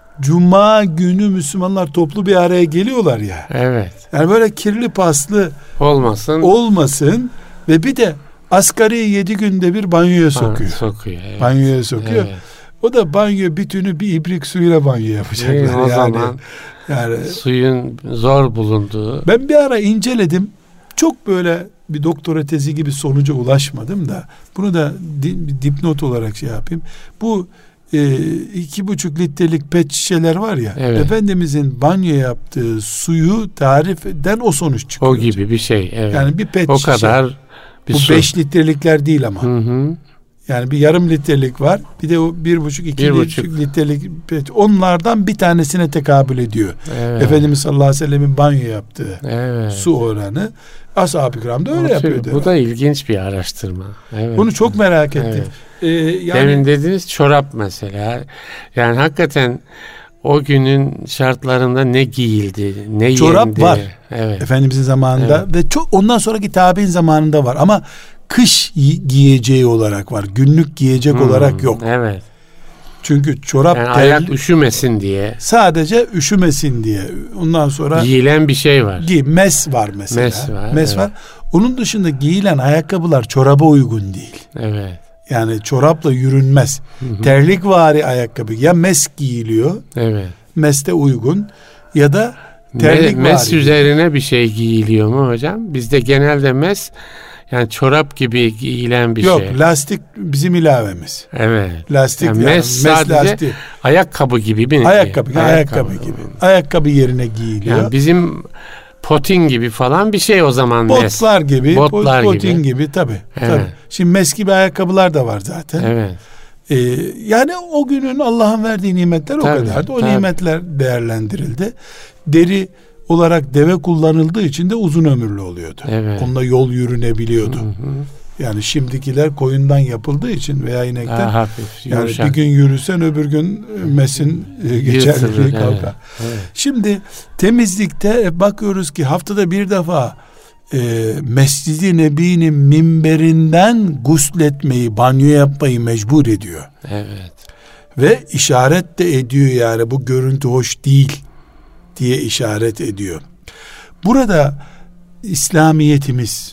cuma günü Müslümanlar toplu bir araya geliyorlar ya. Evet. Yani böyle kirli paslı olmasın. Olmasın ve bir de asgari yedi günde bir banyoya sokuyor. Sokuyor. Evet. Banyoya sokuyor. Evet. O da banyo bütünü bir ibrik suyuyla banyo yapacaklar. Evet, o yani, zaman yani suyun zor bulunduğu. Ben bir ara inceledim. Çok böyle bir doktora tezi gibi sonuca ulaşmadım da bunu da dipnot olarak şey yapayım. Bu e, iki buçuk litrelik pet şişeler var ya. Evet. Efendimizin banyo yaptığı suyu tarif eden o sonuç çıkıyor. O gibi bir şey. Evet. Yani bir pet o şişe. O kadar bir bu su. beş litrelikler değil ama. Hı hı. Yani bir yarım litrelik var. Bir de o bir buçuk iki bir buçuk. litrelik pet. Onlardan bir tanesine tekabül ediyor. Evet. Efendimiz sallallahu aleyhi ve sellemin banyo yaptığı evet. su oranı. Ashab-ı kiram da öyle yapıyordu. Bu da ilginç bir araştırma. Evet. Bunu çok merak ettim. Evet. Ee, yani, Demin dediniz çorap mesela. Yani hakikaten o günün şartlarında ne giyildi, ne çorap yendi. Çorap var. Evet. Efendimizin zamanında evet. Ve çok ondan sonraki tabi'in zamanında var. Ama kış giyeceği olarak var. Günlük giyecek hmm, olarak yok. Evet. Çünkü çorap yani ayak üşümesin diye. Sadece üşümesin diye. Ondan sonra giyilen bir şey var. Giy, mes var mesela. Mes var. Mes evet. var. Onun dışında giyilen ayakkabılar çoraba uygun değil. Evet. Yani çorapla yürünmez. Hı hı. Terlikvari ayakkabı ya mes giyiliyor. Evet. Meste uygun ya da terlikvari. Mes üzerine bir şey giyiliyor mu hocam? Bizde genelde mes yani çorap gibi giyilen bir Yok, şey. Yok, lastik bizim ilavemiz. Evet. Lastik yani yani, mes sadece lastik. Ayakkabı gibi bir ayakkabı, ayakkabı, ayakkabı gibi. Ayakkabı yerine giyiliyor. Yani bizim potin gibi falan bir şey o zaman Botlar mes. Botlar gibi, Botlar potin gibi, gibi tabii. Evet. tabii. Şimdi mes gibi ayakkabılar da var zaten. Evet. Ee, yani o günün Allah'ın verdiği nimetler tabii, o kadardı. O tabii. nimetler değerlendirildi. Deri olarak deve kullanıldığı için de uzun ömürlü oluyordu. Evet. Onunla yol yürünebiliyordu. Hı hı. Yani şimdikiler koyundan yapıldığı için veya inekten daha hafif, yani yumuşak. Bir gün yürüsen öbür gün mesin geçerliliği kalkar. Evet. Evet. Şimdi temizlikte bakıyoruz ki haftada bir defa e, Mescid-i Nebi'nin minberinden gusletmeyi, banyo yapmayı mecbur ediyor. Evet. Ve işaret de ediyor, yani bu görüntü hoş değil diye işaret ediyor. Burada İslamiyetimiz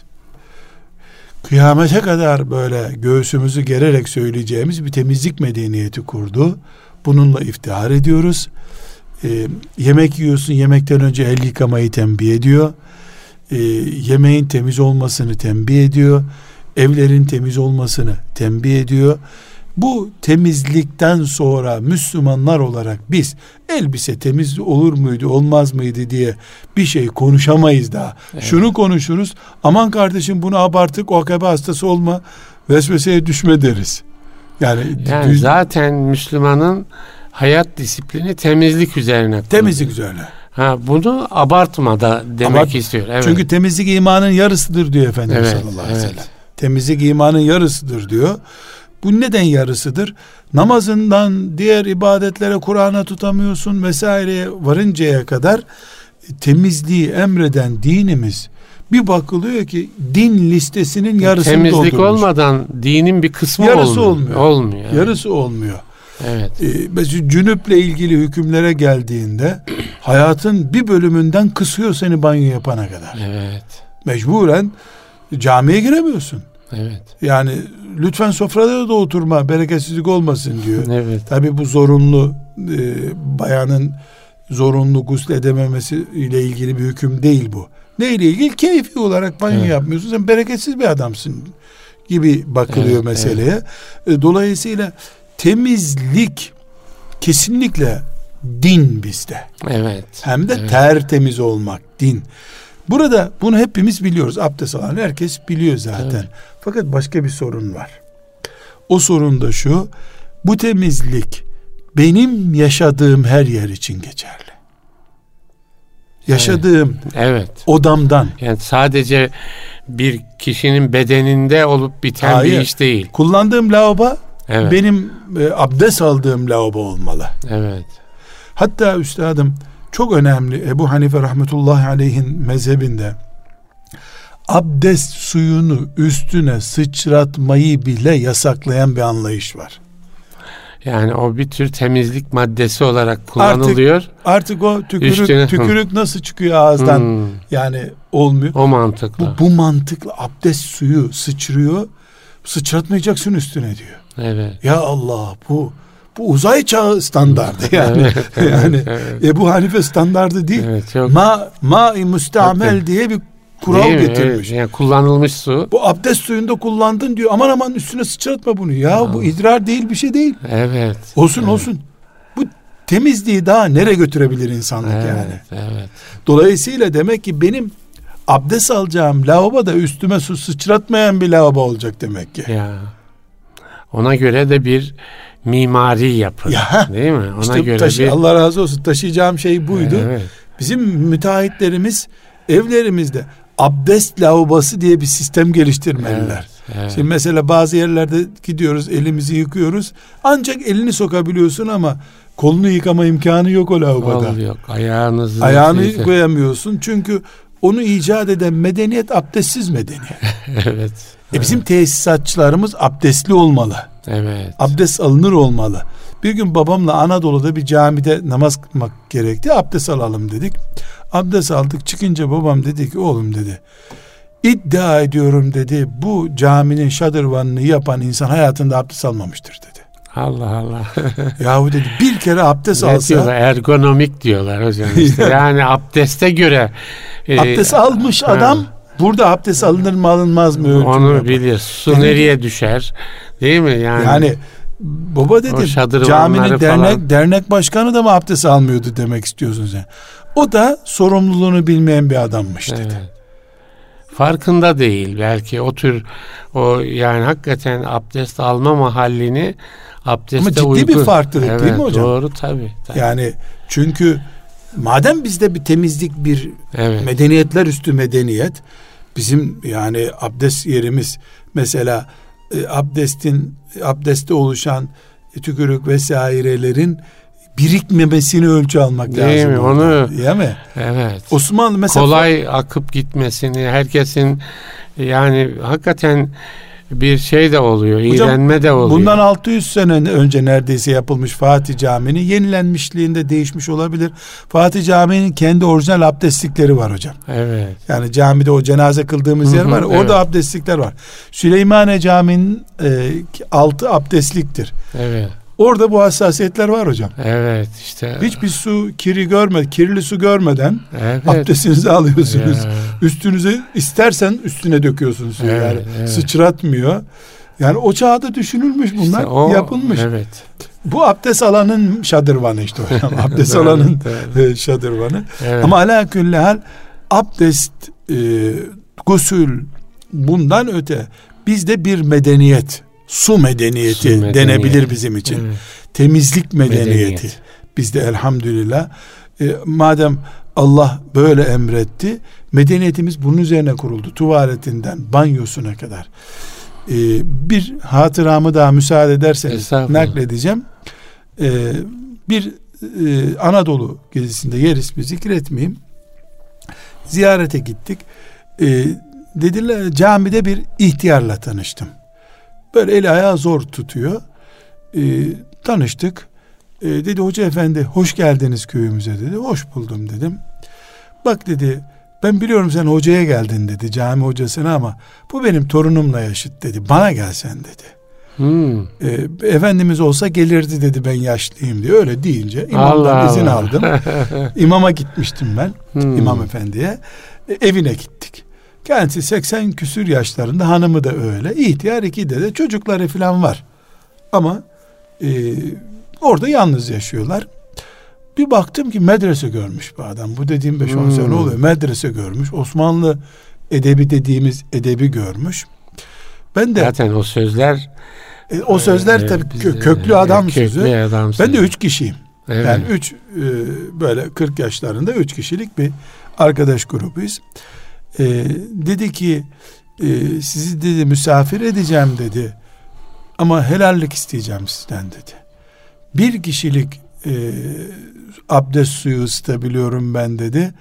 kıyamete kadar böyle göğsümüzü gererek söyleyeceğimiz bir temizlik medeniyeti kurdu. Bununla iftihar ediyoruz. Ee, yemek yiyorsun, yemekten önce el yıkamayı tembih ediyor. Ee, yemeğin temiz olmasını tembih ediyor. Evlerin temiz olmasını tembih ediyor. Bu temizlikten sonra Müslümanlar olarak biz elbise temiz olur muydu olmaz mıydı diye bir şey konuşamayız daha. Evet. Şunu konuşuruz, aman kardeşim bunu abarttık, o akabe hastası olma, vesveseye düşme deriz. Yani, yani düz... zaten Müslümanın hayat disiplini temizlik üzerine. Temizlik üzerine. Ha, bunu abartma da demek Abart... istiyor. Evet. Çünkü temizlik imanın yarısıdır diyor Efendimiz evet, sallallahu aleyhi ve sellem. Evet. Temizlik imanın yarısıdır diyor. Bu neden yarısıdır? Namazından diğer ibadetlere, Kur'an'a tutamıyorsun vesaireye varıncaya kadar temizliği emreden dinimiz, bir bakılıyor ki din listesinin yarısını temizlik doldurmuş. Temizlik olmadan dinin bir kısmı yarısı olmuyor. olmuyor. Olmuyor. Yani. Yarısı olmuyor. Evet. Ee, mesela cünüple ilgili hükümlere geldiğinde hayatın bir bölümünden kısıyor seni banyo yapana kadar. Evet. Mecburen camiye giremiyorsun. Evet. Yani lütfen sofrada da oturma, bereketsizlik olmasın diyor. Evet. Tabii bu zorunlu e, bayanın zorunlu gusledememesi ile ilgili bir hüküm değil bu. Neyle ilgili? Keyfi olarak banyo evet. yapmıyorsun. Sen bereketsiz bir adamsın gibi bakılıyor evet, meseleye. Evet. Dolayısıyla temizlik kesinlikle din bizde. Evet. Hem de evet. tertemiz olmak din. Burada bunu hepimiz biliyoruz. Abdest alan herkes biliyor zaten. Evet. Fakat başka bir sorun var. O sorun da şu: bu temizlik benim yaşadığım her yer için geçerli. Yaşadığım evet. odamdan. Yani sadece bir kişinin bedeninde olup biten Hayır. bir iş değil. Kullandığım lavabo evet. benim e, abdest aldığım lavabo olmalı. Evet. Hatta üstadım çok önemli, Ebu Hanife rahmetullahi aleyhin mezhebinde abdest suyunu üstüne sıçratmayı bile yasaklayan bir anlayış var. Yani o bir tür temizlik maddesi olarak kullanılıyor. Artık, artık o tükürük, Üstüne, tükürük nasıl çıkıyor ağızdan hmm. yani olmuyor. O mantıkla. Bu, bu mantıkla abdest suyu sıçrıyor, sıçratmayacaksın üstüne diyor. Evet. Ya Allah, bu bu uzay çağı standardı yani. Evet, yani evet, evet. Ebu Hanife standardı değil. Evet, çok... Ma ma-i müstamel evet. diye bir kural getirmiş. Evet, yani kullanılmış su. Bu abdest suyunda kullandın diyor. Aman aman üstüne sıçratma bunu. Ya Allah. Bu idrar değil, bir şey değil. Evet. Olsun evet. olsun. Bu temizliği daha nereye götürebilir insanlık evet, yani? Evet. Dolayısıyla demek ki benim abdest alacağım lavaboda üstüme su sıçratmayan bir lavabo olacak demek ki. Ya. Ona göre de bir mimari yapı. Ya, değil mi? Ona işte göre taşı, bir... Allah razı olsun, taşıyacağım şey buydu. Evet. Bizim müteahhitlerimiz evlerimizde abdest lavabosu diye bir sistem geliştirmeliler. Evet, evet. Şimdi mesela bazı yerlerde gidiyoruz, elimizi yıkıyoruz. Ancak elini sokabiliyorsun ama kolunu yıkama imkanı yok o lavaboda. Kol yok. Ayağınızı... Ayağını size... koyamıyorsun. Çünkü onu icat eden medeniyet abdestsiz medeniyet. evet. E bizim evet. tesisatçılarımız abdestli olmalı. Evet. Abdest alınır olmalı. Bir gün babamla Anadolu'da bir camide namaz kılmak gerekti. Abdest alalım dedik. Abdest aldık. Çıkınca babam dedi ki, oğlum dedi, iddia ediyorum dedi, bu caminin şadırvanını yapan insan hayatında abdest almamıştır dedi. Allah Allah. Yahu dedi, bir kere abdest ne alsa. Diyorlar, ergonomik diyorlar hocam işte. Yani abdeste göre. E, abdest almış ha. adam burada abdest alınır mı alınmaz mı? Onu bilir. Su yani, nereye düşer? Değil mi? Yani, yani baba dedi, caminin dernek, dernek başkanı da mı abdest almıyordu demek istiyorsun sen? O da sorumluluğunu bilmeyen bir adammış dedi. Evet. Farkında değil belki o tür o yani hakikaten abdest alma mahallini abdeste ama ciddi uygun. Bir farklılık evet, değil mi hocam? Doğru tabii, tabii. Yani çünkü madem bizde bir temizlik, bir evet. medeniyetler üstü medeniyet, bizim yani abdest yerimiz mesela e, abdestin abdestte oluşan tükürük vesairelerin birikmemesini ölçü almak değil lazım. Mi? Onu, değil mi? Evet. Osmanlı mesela kolay akıp gitmesini, herkesin yani hakikaten bir şey de oluyor, hocam, iğrenme de oluyor. Bundan altı yüz sene önce neredeyse yapılmış Fatih Camii'nin yenilenmişliğinde değişmiş olabilir. Fatih Camii'nin kendi orijinal abdestlikleri var hocam. Evet. Yani camide o cenaze kıldığımız Hı-hı, yer var. Orada evet. abdestlikler var. Süleymaniye Camii'nin e, altı abdestliktir. Evet. Orada bu hassasiyetler var hocam. Evet işte. Hiçbir su kiri görmeden, kirli su görmeden evet. abdestinizi alıyorsunuz. Ya. Üstünüze istersen üstüne döküyorsunuz suyu. Evet, yani evet. sıçratmıyor. Yani o çağda düşünülmüş bunlar, işte o, yapılmış. Evet. Bu abdest alanın şadırvanı işte hocam. Abdest alanın evet. şadırvanı. Evet. Ama alâ külli hal abdest, e, gusül, bundan öte bizde bir medeniyet, su medeniyeti, su medeniyeti denebilir bizim için. Evet. Temizlik medeniyeti. Medeniyet. Bizde elhamdülillah. E, madem Allah böyle emretti, medeniyetimiz bunun üzerine kuruldu. Tuvaletinden banyosuna kadar. E, bir hatıramı daha müsaade ederseniz nakledeceğim. E, bir e, Anadolu gezisinde yer ismi zikretmeyeyim. Ziyarete gittik. E, dediler, camide bir ihtiyarla tanıştım. Böyle eli ayağı zor tutuyor. Ee, tanıştık. Ee, dedi hoca efendi hoş geldiniz köyümüze dedi. Hoş buldum dedim. Bak dedi, ben biliyorum sen hocaya geldin dedi, cami hocasına, ama bu benim torunumla yaşıt dedi. Bana gelsen dedi. Hmm. Ee, Efendimiz olsa gelirdi dedi, ben yaşlıyım diye. Öyle deyince imamdan Allah izin Allah. aldım. İmama gitmiştim ben. Hmm. İmam efendiye. E, evine gittik. Kendisi seksen küsür yaşlarında, hanımı da öyle. İhtiyar, iki de de çocukları falan var. Ama e, orada yalnız yaşıyorlar. Bir baktım ki medrese görmüş bu adam. Bu dediğim beş on hmm. sene oluyor. Medrese görmüş. Osmanlı edebi dediğimiz edebi görmüş. Ben de zaten o sözler e, o sözler e, tabii kö, köklü adam köklü sözü. Adam ben de üç kişiyim. Evet. Yani üç e, böyle kırk yaşlarında üç kişilik bir arkadaş grubuyuz. Ee, dedi ki e, sizi dedi misafir edeceğim dedi, ama helallik isteyeceğim sizden dedi. Bir kişilik e, abdest suyu ısıtabiliyorum ben dedi.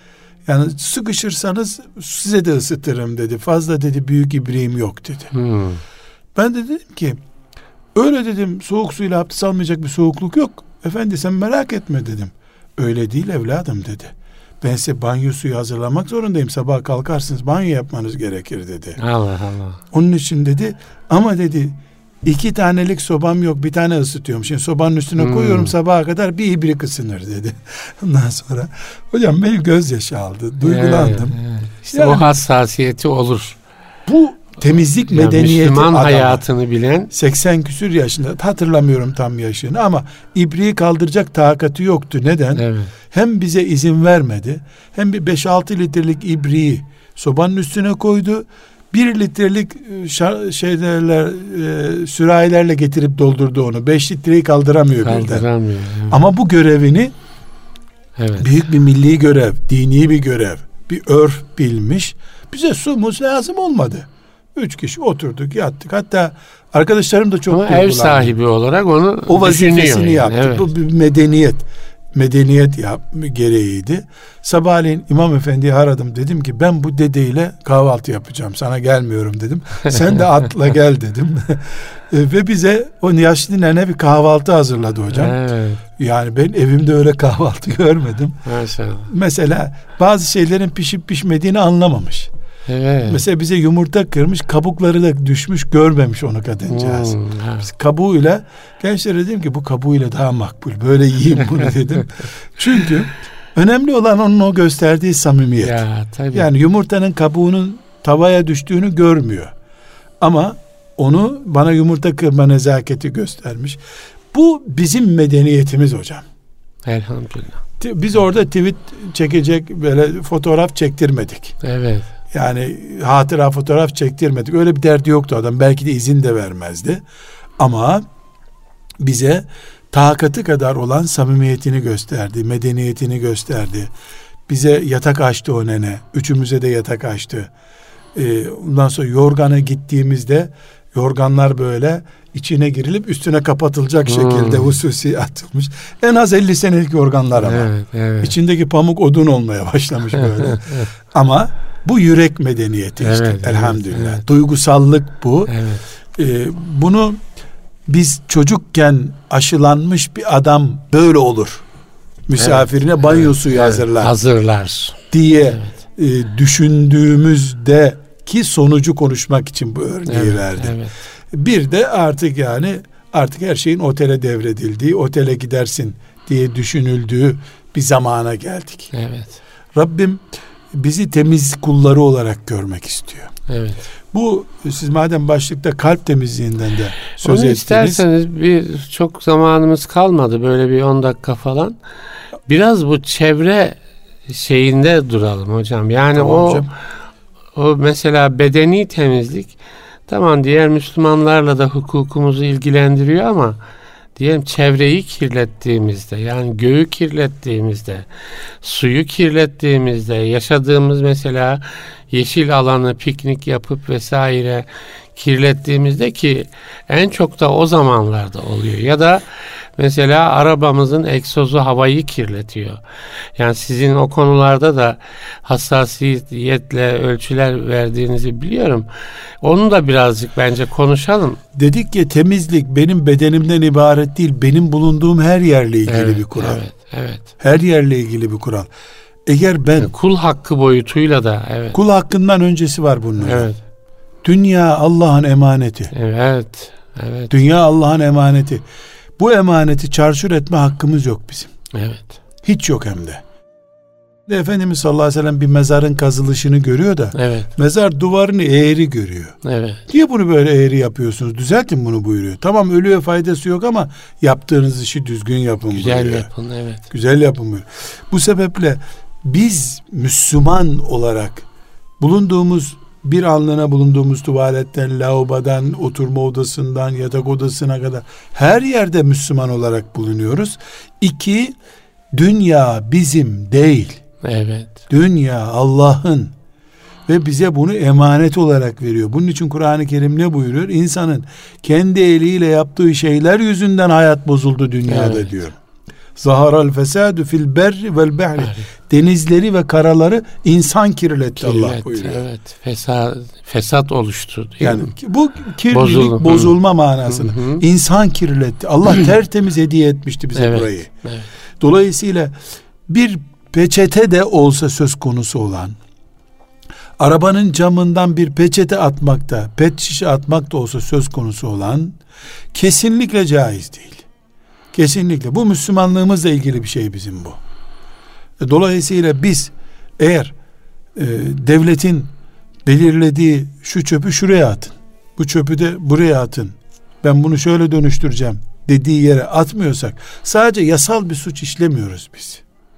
Yani sıkışırsanız size de ısıtırım dedi. Fazla dedi büyük ibriğim yok dedi. Hmm. Ben de dedim ki öyle dedim, soğuk suyla abdest almayacak bir soğukluk yok. Efendi sen merak etme dedim. Öyle değil evladım dedi. Ben size banyo suyu hazırlamak zorundayım. Sabah kalkarsınız banyo yapmanız gerekir dedi. Allah Allah. Onun için dedi ama dedi iki tanelik sobam yok, bir tane ısıtıyorum. Şimdi sobanın üstüne hmm. koyuyorum sabaha kadar bir ibrik ısınır dedi. Ondan sonra hocam benim gözyaşı aldı. Duygulandım. Evet, evet. İşte yani, o hassasiyeti olur. Bu temizlik yani medeniyeti Müslüman adamı, hayatını bilen seksen küsür yaşında, hatırlamıyorum tam yaşını ama ibriği kaldıracak takati yoktu. Neden? Evet. Hem bize izin vermedi, hem bir beş altı litrelik ibriği sobanın üstüne koydu. Bir litrelik şeylerle e, sürahilerle getirip doldurdu onu. Beş litreyi kaldıramıyor birden. Kaldıramıyor. Evet. Ama bu görevini evet. büyük bir milli görev, dini bir görev, bir örf bilmiş. Bize su muz lazım olmadı. Üç kişi oturduk, yattık. Hatta arkadaşlarım da çok ama ev sahibi olarak onu o vazifesini yani. yaptı. Evet. Bu bir medeniyet. Medeniyet yap, gereğiydi. Sabahleyin İmam Efendi'yi aradım. Dedim ki ben bu dedeyle kahvaltı yapacağım. Sana gelmiyorum dedim. Sen de atla gel dedim. Ve bize o yaşlı nene bir kahvaltı hazırladı hocam. Evet. Yani ben evimde öyle kahvaltı görmedim. Maşallah. Mesela bazı şeylerin pişip pişmediğini anlamamış. Evet. Mesela bize yumurta kırmış, kabukları da düşmüş, görmemiş onu kadıncağız. Hmm, evet. Kabuğuyla, gençlere dedim ki bu kabuğuyla daha makbul, böyle yiyeyim bunu dedim. Çünkü önemli olan onun o gösterdiği samimiyet. Ya, tabii. Yani yumurtanın kabuğunun tavaya düştüğünü görmüyor. Ama onu bana yumurta kırma nezaketi göstermiş. Bu bizim medeniyetimiz hocam. Elhamdülillah. Biz orada tweet çekecek böyle fotoğraf çektirmedik. Evet. Yani hatıra fotoğraf çektirmedik. Öyle bir derdi yoktu adam. Belki de izin de vermezdi. Ama bize takatı kadar olan samimiyetini gösterdi. Medeniyetini gösterdi. Bize yatak açtı o nene. Üçümüze de yatak açtı. Ee, ondan sonra yorgana gittiğimizde yorganlar böyle içine girilip üstüne kapatılacak hmm. şekilde hususi atılmış. En az elli senelik yorganlar ama. Evet, evet. İçindeki pamuk odun olmaya başlamış böyle. Ama bu yürek medeniyeti işte. Evet, Elhamdülillah. Evet, evet. Duygusallık bu. Evet. Ee, bunu biz çocukken aşılanmış bir adam böyle olur. Misafirine evet, banyo suyu evet, hazırlar. Hazırlar. Diye evet. e, düşündüğümüzdeki sonucu konuşmak için bu örneği evet, verdim. Evet. Bir de artık yani artık her şeyin otele devredildiği, otele gidersin diye düşünüldüğü bir zamana geldik. Evet. Rabbim bizi temiz kulları olarak görmek istiyor. Evet. Bu siz madem başlıkta kalp temizliğinden de söz onu ettiniz. İsterseniz bir çok zamanımız kalmadı, böyle bir on dakika falan. Biraz bu çevre şeyinde duralım hocam. Yani tamam o hocam. O mesela bedeni temizlik tamam, diğer Müslümanlarla da hukukumuzu ilgilendiriyor ama diyelim çevreyi kirlettiğimizde, yani göğü kirlettiğimizde, suyu kirlettiğimizde, yaşadığımız mesela yeşil alanı piknik yapıp vesaire kirlettiğimizde, ki en çok da o zamanlarda oluyor, ya da mesela arabamızın egzozu havayı kirletiyor. Yani sizin o konularda da hassasiyetle ölçüler verdiğinizi biliyorum. Onu da birazcık bence konuşalım. Dedik ki temizlik benim bedenimden ibaret değil, benim bulunduğum her yerle ilgili evet, bir kural. Evet, evet. Her yerle ilgili bir kural. Eğer ben... Kul hakkı boyutuyla da evet. Kul hakkından öncesi var bunun. Evet. Dünya Allah'ın emaneti. Evet, evet. Dünya Allah'ın emaneti. Bu emaneti çarçur etme hakkımız yok bizim. Evet. Hiç yok hem de. Efendimiz sallallahu aleyhi ve sellem bir mezarın kazılışını görüyor da evet. mezar duvarını eğri görüyor. Evet. Niye bunu böyle eğri yapıyorsunuz? Düzeltin bunu buyuruyor. Tamam, ölüye faydası yok ama yaptığınız işi düzgün yapın Güzel buyuruyor. yapın, evet. Güzel yapın buyuruyor. Bu sebeple biz Müslüman olarak bulunduğumuz bir anlığına bulunduğumuz tuvaletten, lavabodan, oturma odasından, yatak odasına kadar her yerde Müslüman olarak bulunuyoruz. İki, dünya bizim değil. Evet. Dünya Allah'ın ve bize bunu emanet olarak veriyor. Bunun için Kur'an-ı Kerim ne buyuruyor? İnsanın kendi eliyle yaptığı şeyler yüzünden hayat bozuldu dünyada evet. diyor. Zaharal fesadu fil berri vel bahri. denizleri ve karaları insan kirletti, Kirlet, Allah buyuruyor. Evet, fesat, fesat oluştu. Yani mi? bu kirlilik, Bozulma, bozulma manasını. Hı hı. İnsan kirletti. Allah tertemiz hediye etmişti bize Evet, burayı. evet. Dolayısıyla bir peçete de olsa söz konusu olan, arabanın camından bir peçete atmakta, pet şişe atmak da olsa söz konusu olan, kesinlikle caiz değil. Kesinlikle. Bu Müslümanlığımızla ilgili bir şey bizim bu. Dolayısıyla biz eğer e, devletin belirlediği şu çöpü şuraya atın, bu çöpü de buraya atın, ben bunu şöyle dönüştüreceğim dediği yere atmıyorsak, sadece yasal bir suç işlemiyoruz biz.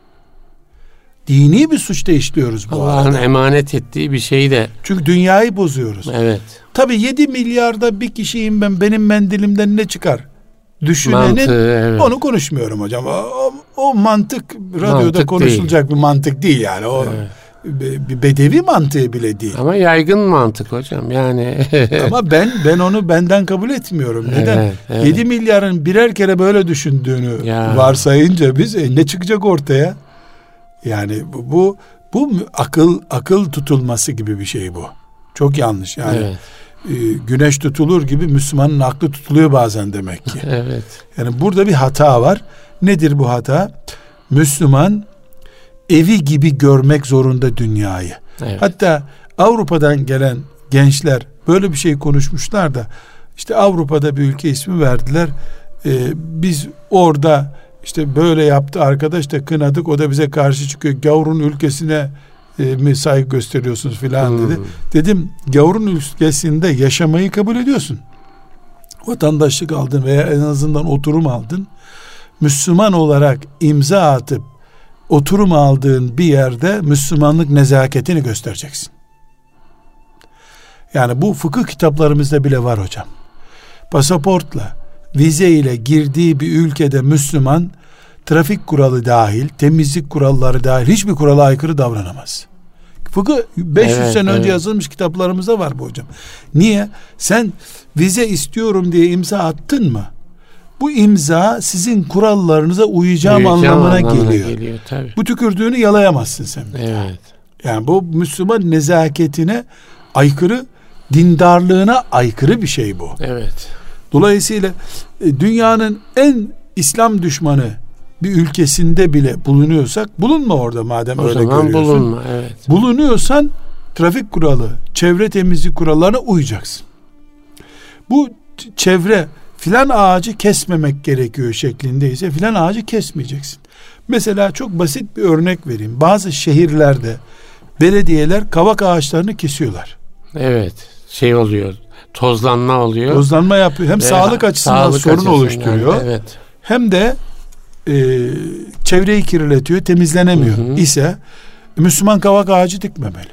Dini bir suç da işliyoruz bu Allah'ın arada. emanet ettiği bir şeyi de. Çünkü dünyayı bozuyoruz. Evet. Tabii yedi milyarda bir kişiyim ben, benim mendilimden ne çıkar düşünenin, Mantığı, evet. onu konuşmuyorum hocam. O, o, o mantık radyoda Mantık konuşulacak değil. bir mantık değil yani. O Evet. bir bedevi mantığı bile değil. Ama yaygın mantık hocam. Yani Ama ben ben onu benden kabul etmiyorum. Neden? Evet, evet. yedi milyarın birer kere böyle düşündüğünü Ya. varsayınca biz e, ne çıkacak ortaya? Yani bu bu, bu akıl akıl tutulması gibi bir şey bu. Çok yanlış. Yani Evet. e, güneş tutulur gibi Müslümanın aklı tutuluyor bazen demek ki. Evet. Yani burada bir hata var. Nedir bu hata? Müslüman evi gibi görmek zorunda dünyayı. Evet. Hatta Avrupa'dan gelen gençler böyle bir şey konuşmuşlar da, işte Avrupa'da bir ülke ismi verdiler. Ee, biz orada işte böyle yaptı arkadaş da kınadık, o da bize karşı çıkıyor. Gavurun ülkesine e, mi saygı gösteriyorsunuz filan Hmm. dedi. Dedim, gavurun ülkesinde yaşamayı kabul ediyorsun. Vatandaşlık aldın veya en azından oturum aldın. Müslüman olarak imza atıp oturum aldığın bir yerde Müslümanlık nezaketini göstereceksin. Yani bu fıkıh kitaplarımızda bile var hocam. Pasaportla, vize ile girdiği bir ülkede Müslüman, trafik kuralı dahil, temizlik kuralları dahil hiçbir kurala aykırı davranamaz. Fıkıh beş yüz Evet, sene önce evet. yazılmış kitaplarımızda var bu hocam. Niye? Sen vize istiyorum diye imza attın mı? Bu imza sizin kurallarınıza uyacağım, Uyuyacağım anlamına, anlamına geliyor. geliyor tabii. Bu tükürdüğünü yalayamazsın sen. Evet. Yani bu Müslüman nezaketine aykırı, dindarlığına aykırı bir şey bu. Evet. Dolayısıyla e, dünyanın en İslam düşmanı bir ülkesinde bile bulunuyorsak, bulunma orada madem O öyle zaman görüyorsun. bulunma. Evet. Bulunuyorsan trafik kuralı, çevre temizlik kurallarına uyacaksın. Bu ç- çevre filan ağacı kesmemek gerekiyor şeklindeyse filan ağacı kesmeyeceksin. Mesela çok basit bir örnek vereyim. Bazı şehirlerde belediyeler kavak ağaçlarını kesiyorlar. Evet. Şey oluyor. Tozlanma oluyor. Tozlanma yapıyor. Hem Ve sağlık açısından sağlık sorun açısından, oluşturuyor. Evet. Hem de e, çevreyi kirletiyor, temizlenemiyor. Hı hı. ise Müslüman kavak ağacı dikmemeli.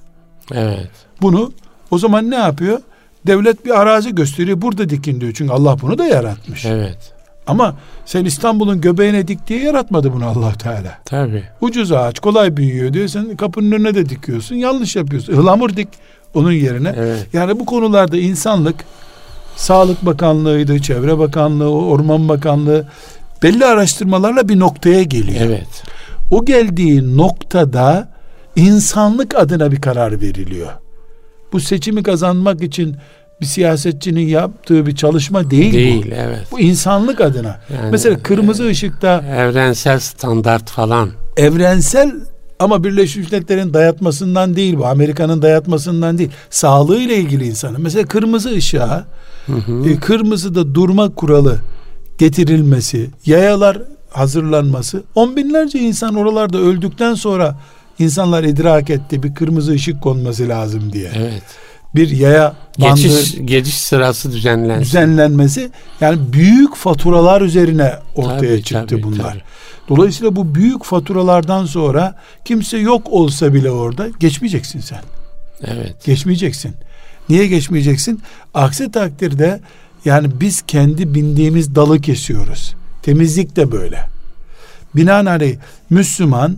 Evet. Bunu o zaman ne yapıyor? Devlet bir arazi gösteriyor. Burada dikin diyor. Çünkü Allah bunu da yaratmış. Evet. Ama sen İstanbul'un göbeğine dik diye yaratmadı bunu Allah Teala. Tabii. Ucuz ağaç, kolay büyüyor diyor. Sen kapının önüne de dikiyorsun. Yanlış yapıyorsun. Ihlamur dik onun yerine. Evet. Yani bu konularda insanlık, Sağlık Bakanlığı'ydı, Çevre Bakanlığı, Orman Bakanlığı belli araştırmalarla bir noktaya geliyor. Evet. O geldiği noktada insanlık adına bir karar veriliyor. Bu seçimi kazanmak için bir siyasetçinin yaptığı bir çalışma değil, Değil. bu. Evet. Bu insanlık adına. Yani, Mesela kırmızı ışıkta evrensel standart falan. evrensel, ama Birleşmiş Milletler'in dayatmasından değil bu. Amerika'nın dayatmasından değil. Sağlığıyla ilgili insanın. Mesela kırmızı ışığa Hı hı. e, kırmızıda durma kuralı getirilmesi, yayalar hazırlanması, on binlerce insan oralarda öldükten sonra insanlar idrak etti bir kırmızı ışık konması lazım diye. Evet. Bir yaya bandı Geçiş, geçiş sırası düzenlensin. düzenlenmesi, yani büyük faturalar üzerine ortaya Tabii, çıktı tabii, bunlar. tabii. Dolayısıyla bu büyük faturalardan sonra kimse yok olsa bile orada geçmeyeceksin sen. Evet. Geçmeyeceksin. Niye geçmeyeceksin? Aksi takdirde yani biz kendi bindiğimiz dalı kesiyoruz. Temizlik de böyle. Binaenaleyh Müslüman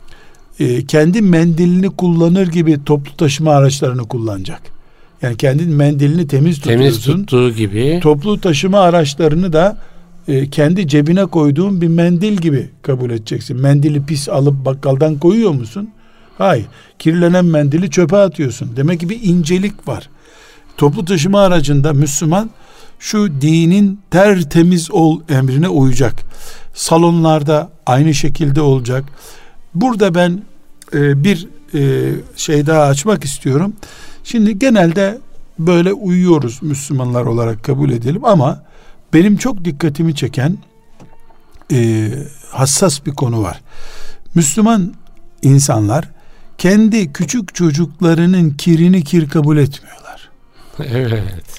e, kendi mendilini kullanır gibi toplu taşıma araçlarını kullanacak. Yani kendi mendilini temiz tutuyorsun. Temiz tuttuğu gibi. Toplu taşıma araçlarını da e, kendi cebine koyduğun bir mendil gibi kabul edeceksin. Mendili pis alıp bakkaldan koyuyor musun? Hayır. Kirlenen mendili çöpe atıyorsun. Demek ki bir incelik var. Toplu taşıma aracında Müslüman şu dinin tertemiz ol emrine uyacak. Salonlarda aynı şekilde olacak. Burada ben e, bir e, şey daha açmak istiyorum. Şimdi genelde böyle uyuyoruz Müslümanlar olarak kabul edelim ama benim çok dikkatimi çeken e, hassas bir konu var. Müslüman insanlar kendi küçük çocuklarının kirini kir kabul etmiyorlar. Evet.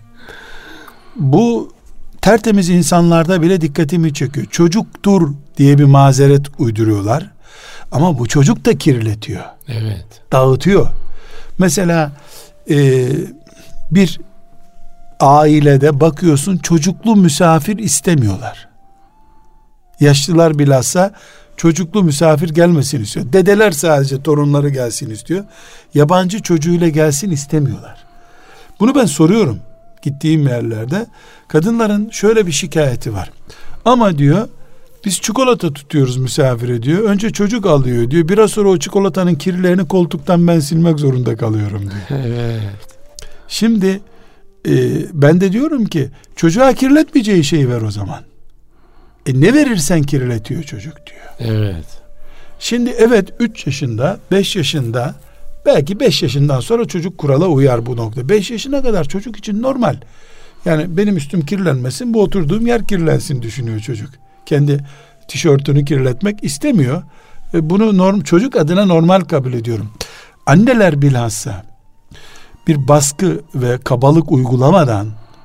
Bu tertemiz insanlarda bile dikkatimi çekiyor. Çocuktur diye bir mazeret uyduruyorlar. Ama bu çocuk da kirletiyor. Evet. Dağıtıyor. Mesela e, bir ailede bakıyorsun çocuklu misafir istemiyorlar. Yaşlılar bilhassa çocuklu misafir gelmesin istiyor. Dedeler sadece torunları gelsin istiyor. Yabancı çocuğuyla gelsin istemiyorlar. Bunu ben soruyorum gittiğim yerlerde. Kadınların şöyle bir şikayeti var. Ama diyor biz çikolata tutuyoruz misafire diyor. Önce çocuk alıyor diyor. Biraz sonra o çikolatanın kirlerini koltuktan ben silmek zorunda kalıyorum diyor. Evet. Şimdi e, ben de diyorum ki çocuğa kirletmeyeceği şeyi ver o zaman. E ne verirsen kirletiyor çocuk diyor. Evet. Şimdi evet üç yaşında, beş yaşında, belki beş yaşından sonra çocuk kurala uyar bu nokta. beş yaşına kadar çocuk için normal. Yani benim üstüm kirlenmesin, bu oturduğum yer kirlensin düşünüyor çocuk. Kendi tişörtünü kirletmek istemiyor. E bunu norm, çocuk adına normal kabul ediyorum. Anneler bilhassa bir baskı ve kabalık uygulamadan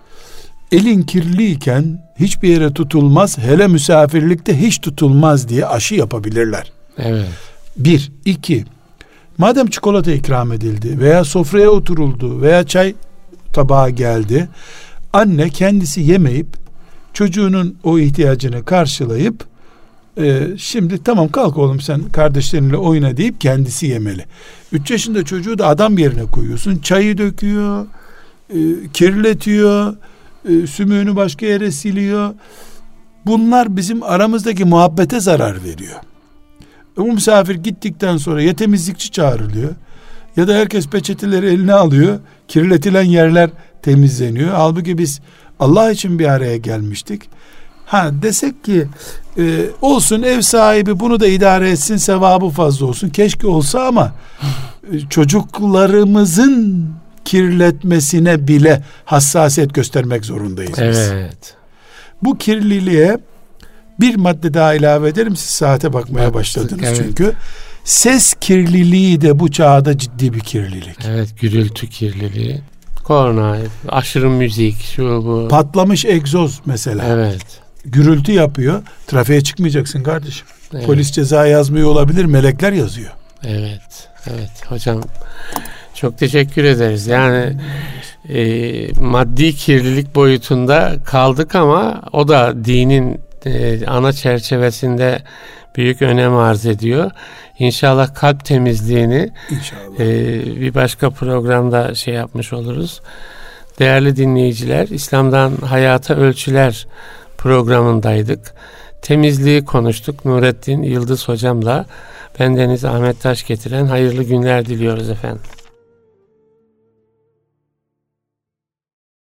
elin kirliyken hiçbir yere tutulmaz, hele misafirlikte hiç tutulmaz diye aşı yapabilirler. Evet. Bir, iki, madem çikolata ikram edildi veya sofraya oturuldu veya çay tabağı geldi, anne kendisi yemeyip çocuğunun o ihtiyacını karşılayıp e, şimdi tamam kalk oğlum sen kardeşlerinle oyna deyip kendisi yemeli. Üç yaşında çocuğu da adam yerine koyuyorsun. Çayı döküyor, e, kirletiyor, e, sümüğünü başka yere siliyor. Bunlar bizim aramızdaki muhabbete zarar veriyor. E, bu misafir gittikten sonra ya temizlikçi çağrılıyor ya da herkes peçeteleri eline alıyor. Kirletilen yerler temizleniyor. Halbuki biz Allah için bir araya gelmiştik. Ha desek ki e, olsun ev sahibi bunu da idare etsin, sevabı fazla olsun. Keşke olsa ama e, çocuklarımızın kirletmesine bile hassasiyet göstermek zorundayız biz. Evet. Bu kirliliğe bir madde daha ilave ederim. Siz saate bakmaya başladınız evet. Çünkü ses kirliliği de bu çağda ciddi bir kirlilik. Evet, gürültü kirliliği. Korna, aşırı müzik, şu bu. Patlamış egzoz mesela. Evet. Gürültü yapıyor. Trafiğe çıkmayacaksın kardeşim. Evet. Polis ceza yazmıyor olabilir. Melekler yazıyor. Evet. Evet hocam. Çok teşekkür ederiz. Yani e, maddi kirlilik boyutunda kaldık ama o da dinin e, ana çerçevesinde büyük önem arz ediyor. İnşallah kalp temizliğini İnşallah. E, bir başka programda şey yapmış oluruz. Değerli dinleyiciler, İslam'dan Hayata Ölçüler programındaydık. Temizliği konuştuk. Nurettin Yıldız hocamla. Bendeniz Ahmet Taş getiren hayırlı günler diliyoruz efendim.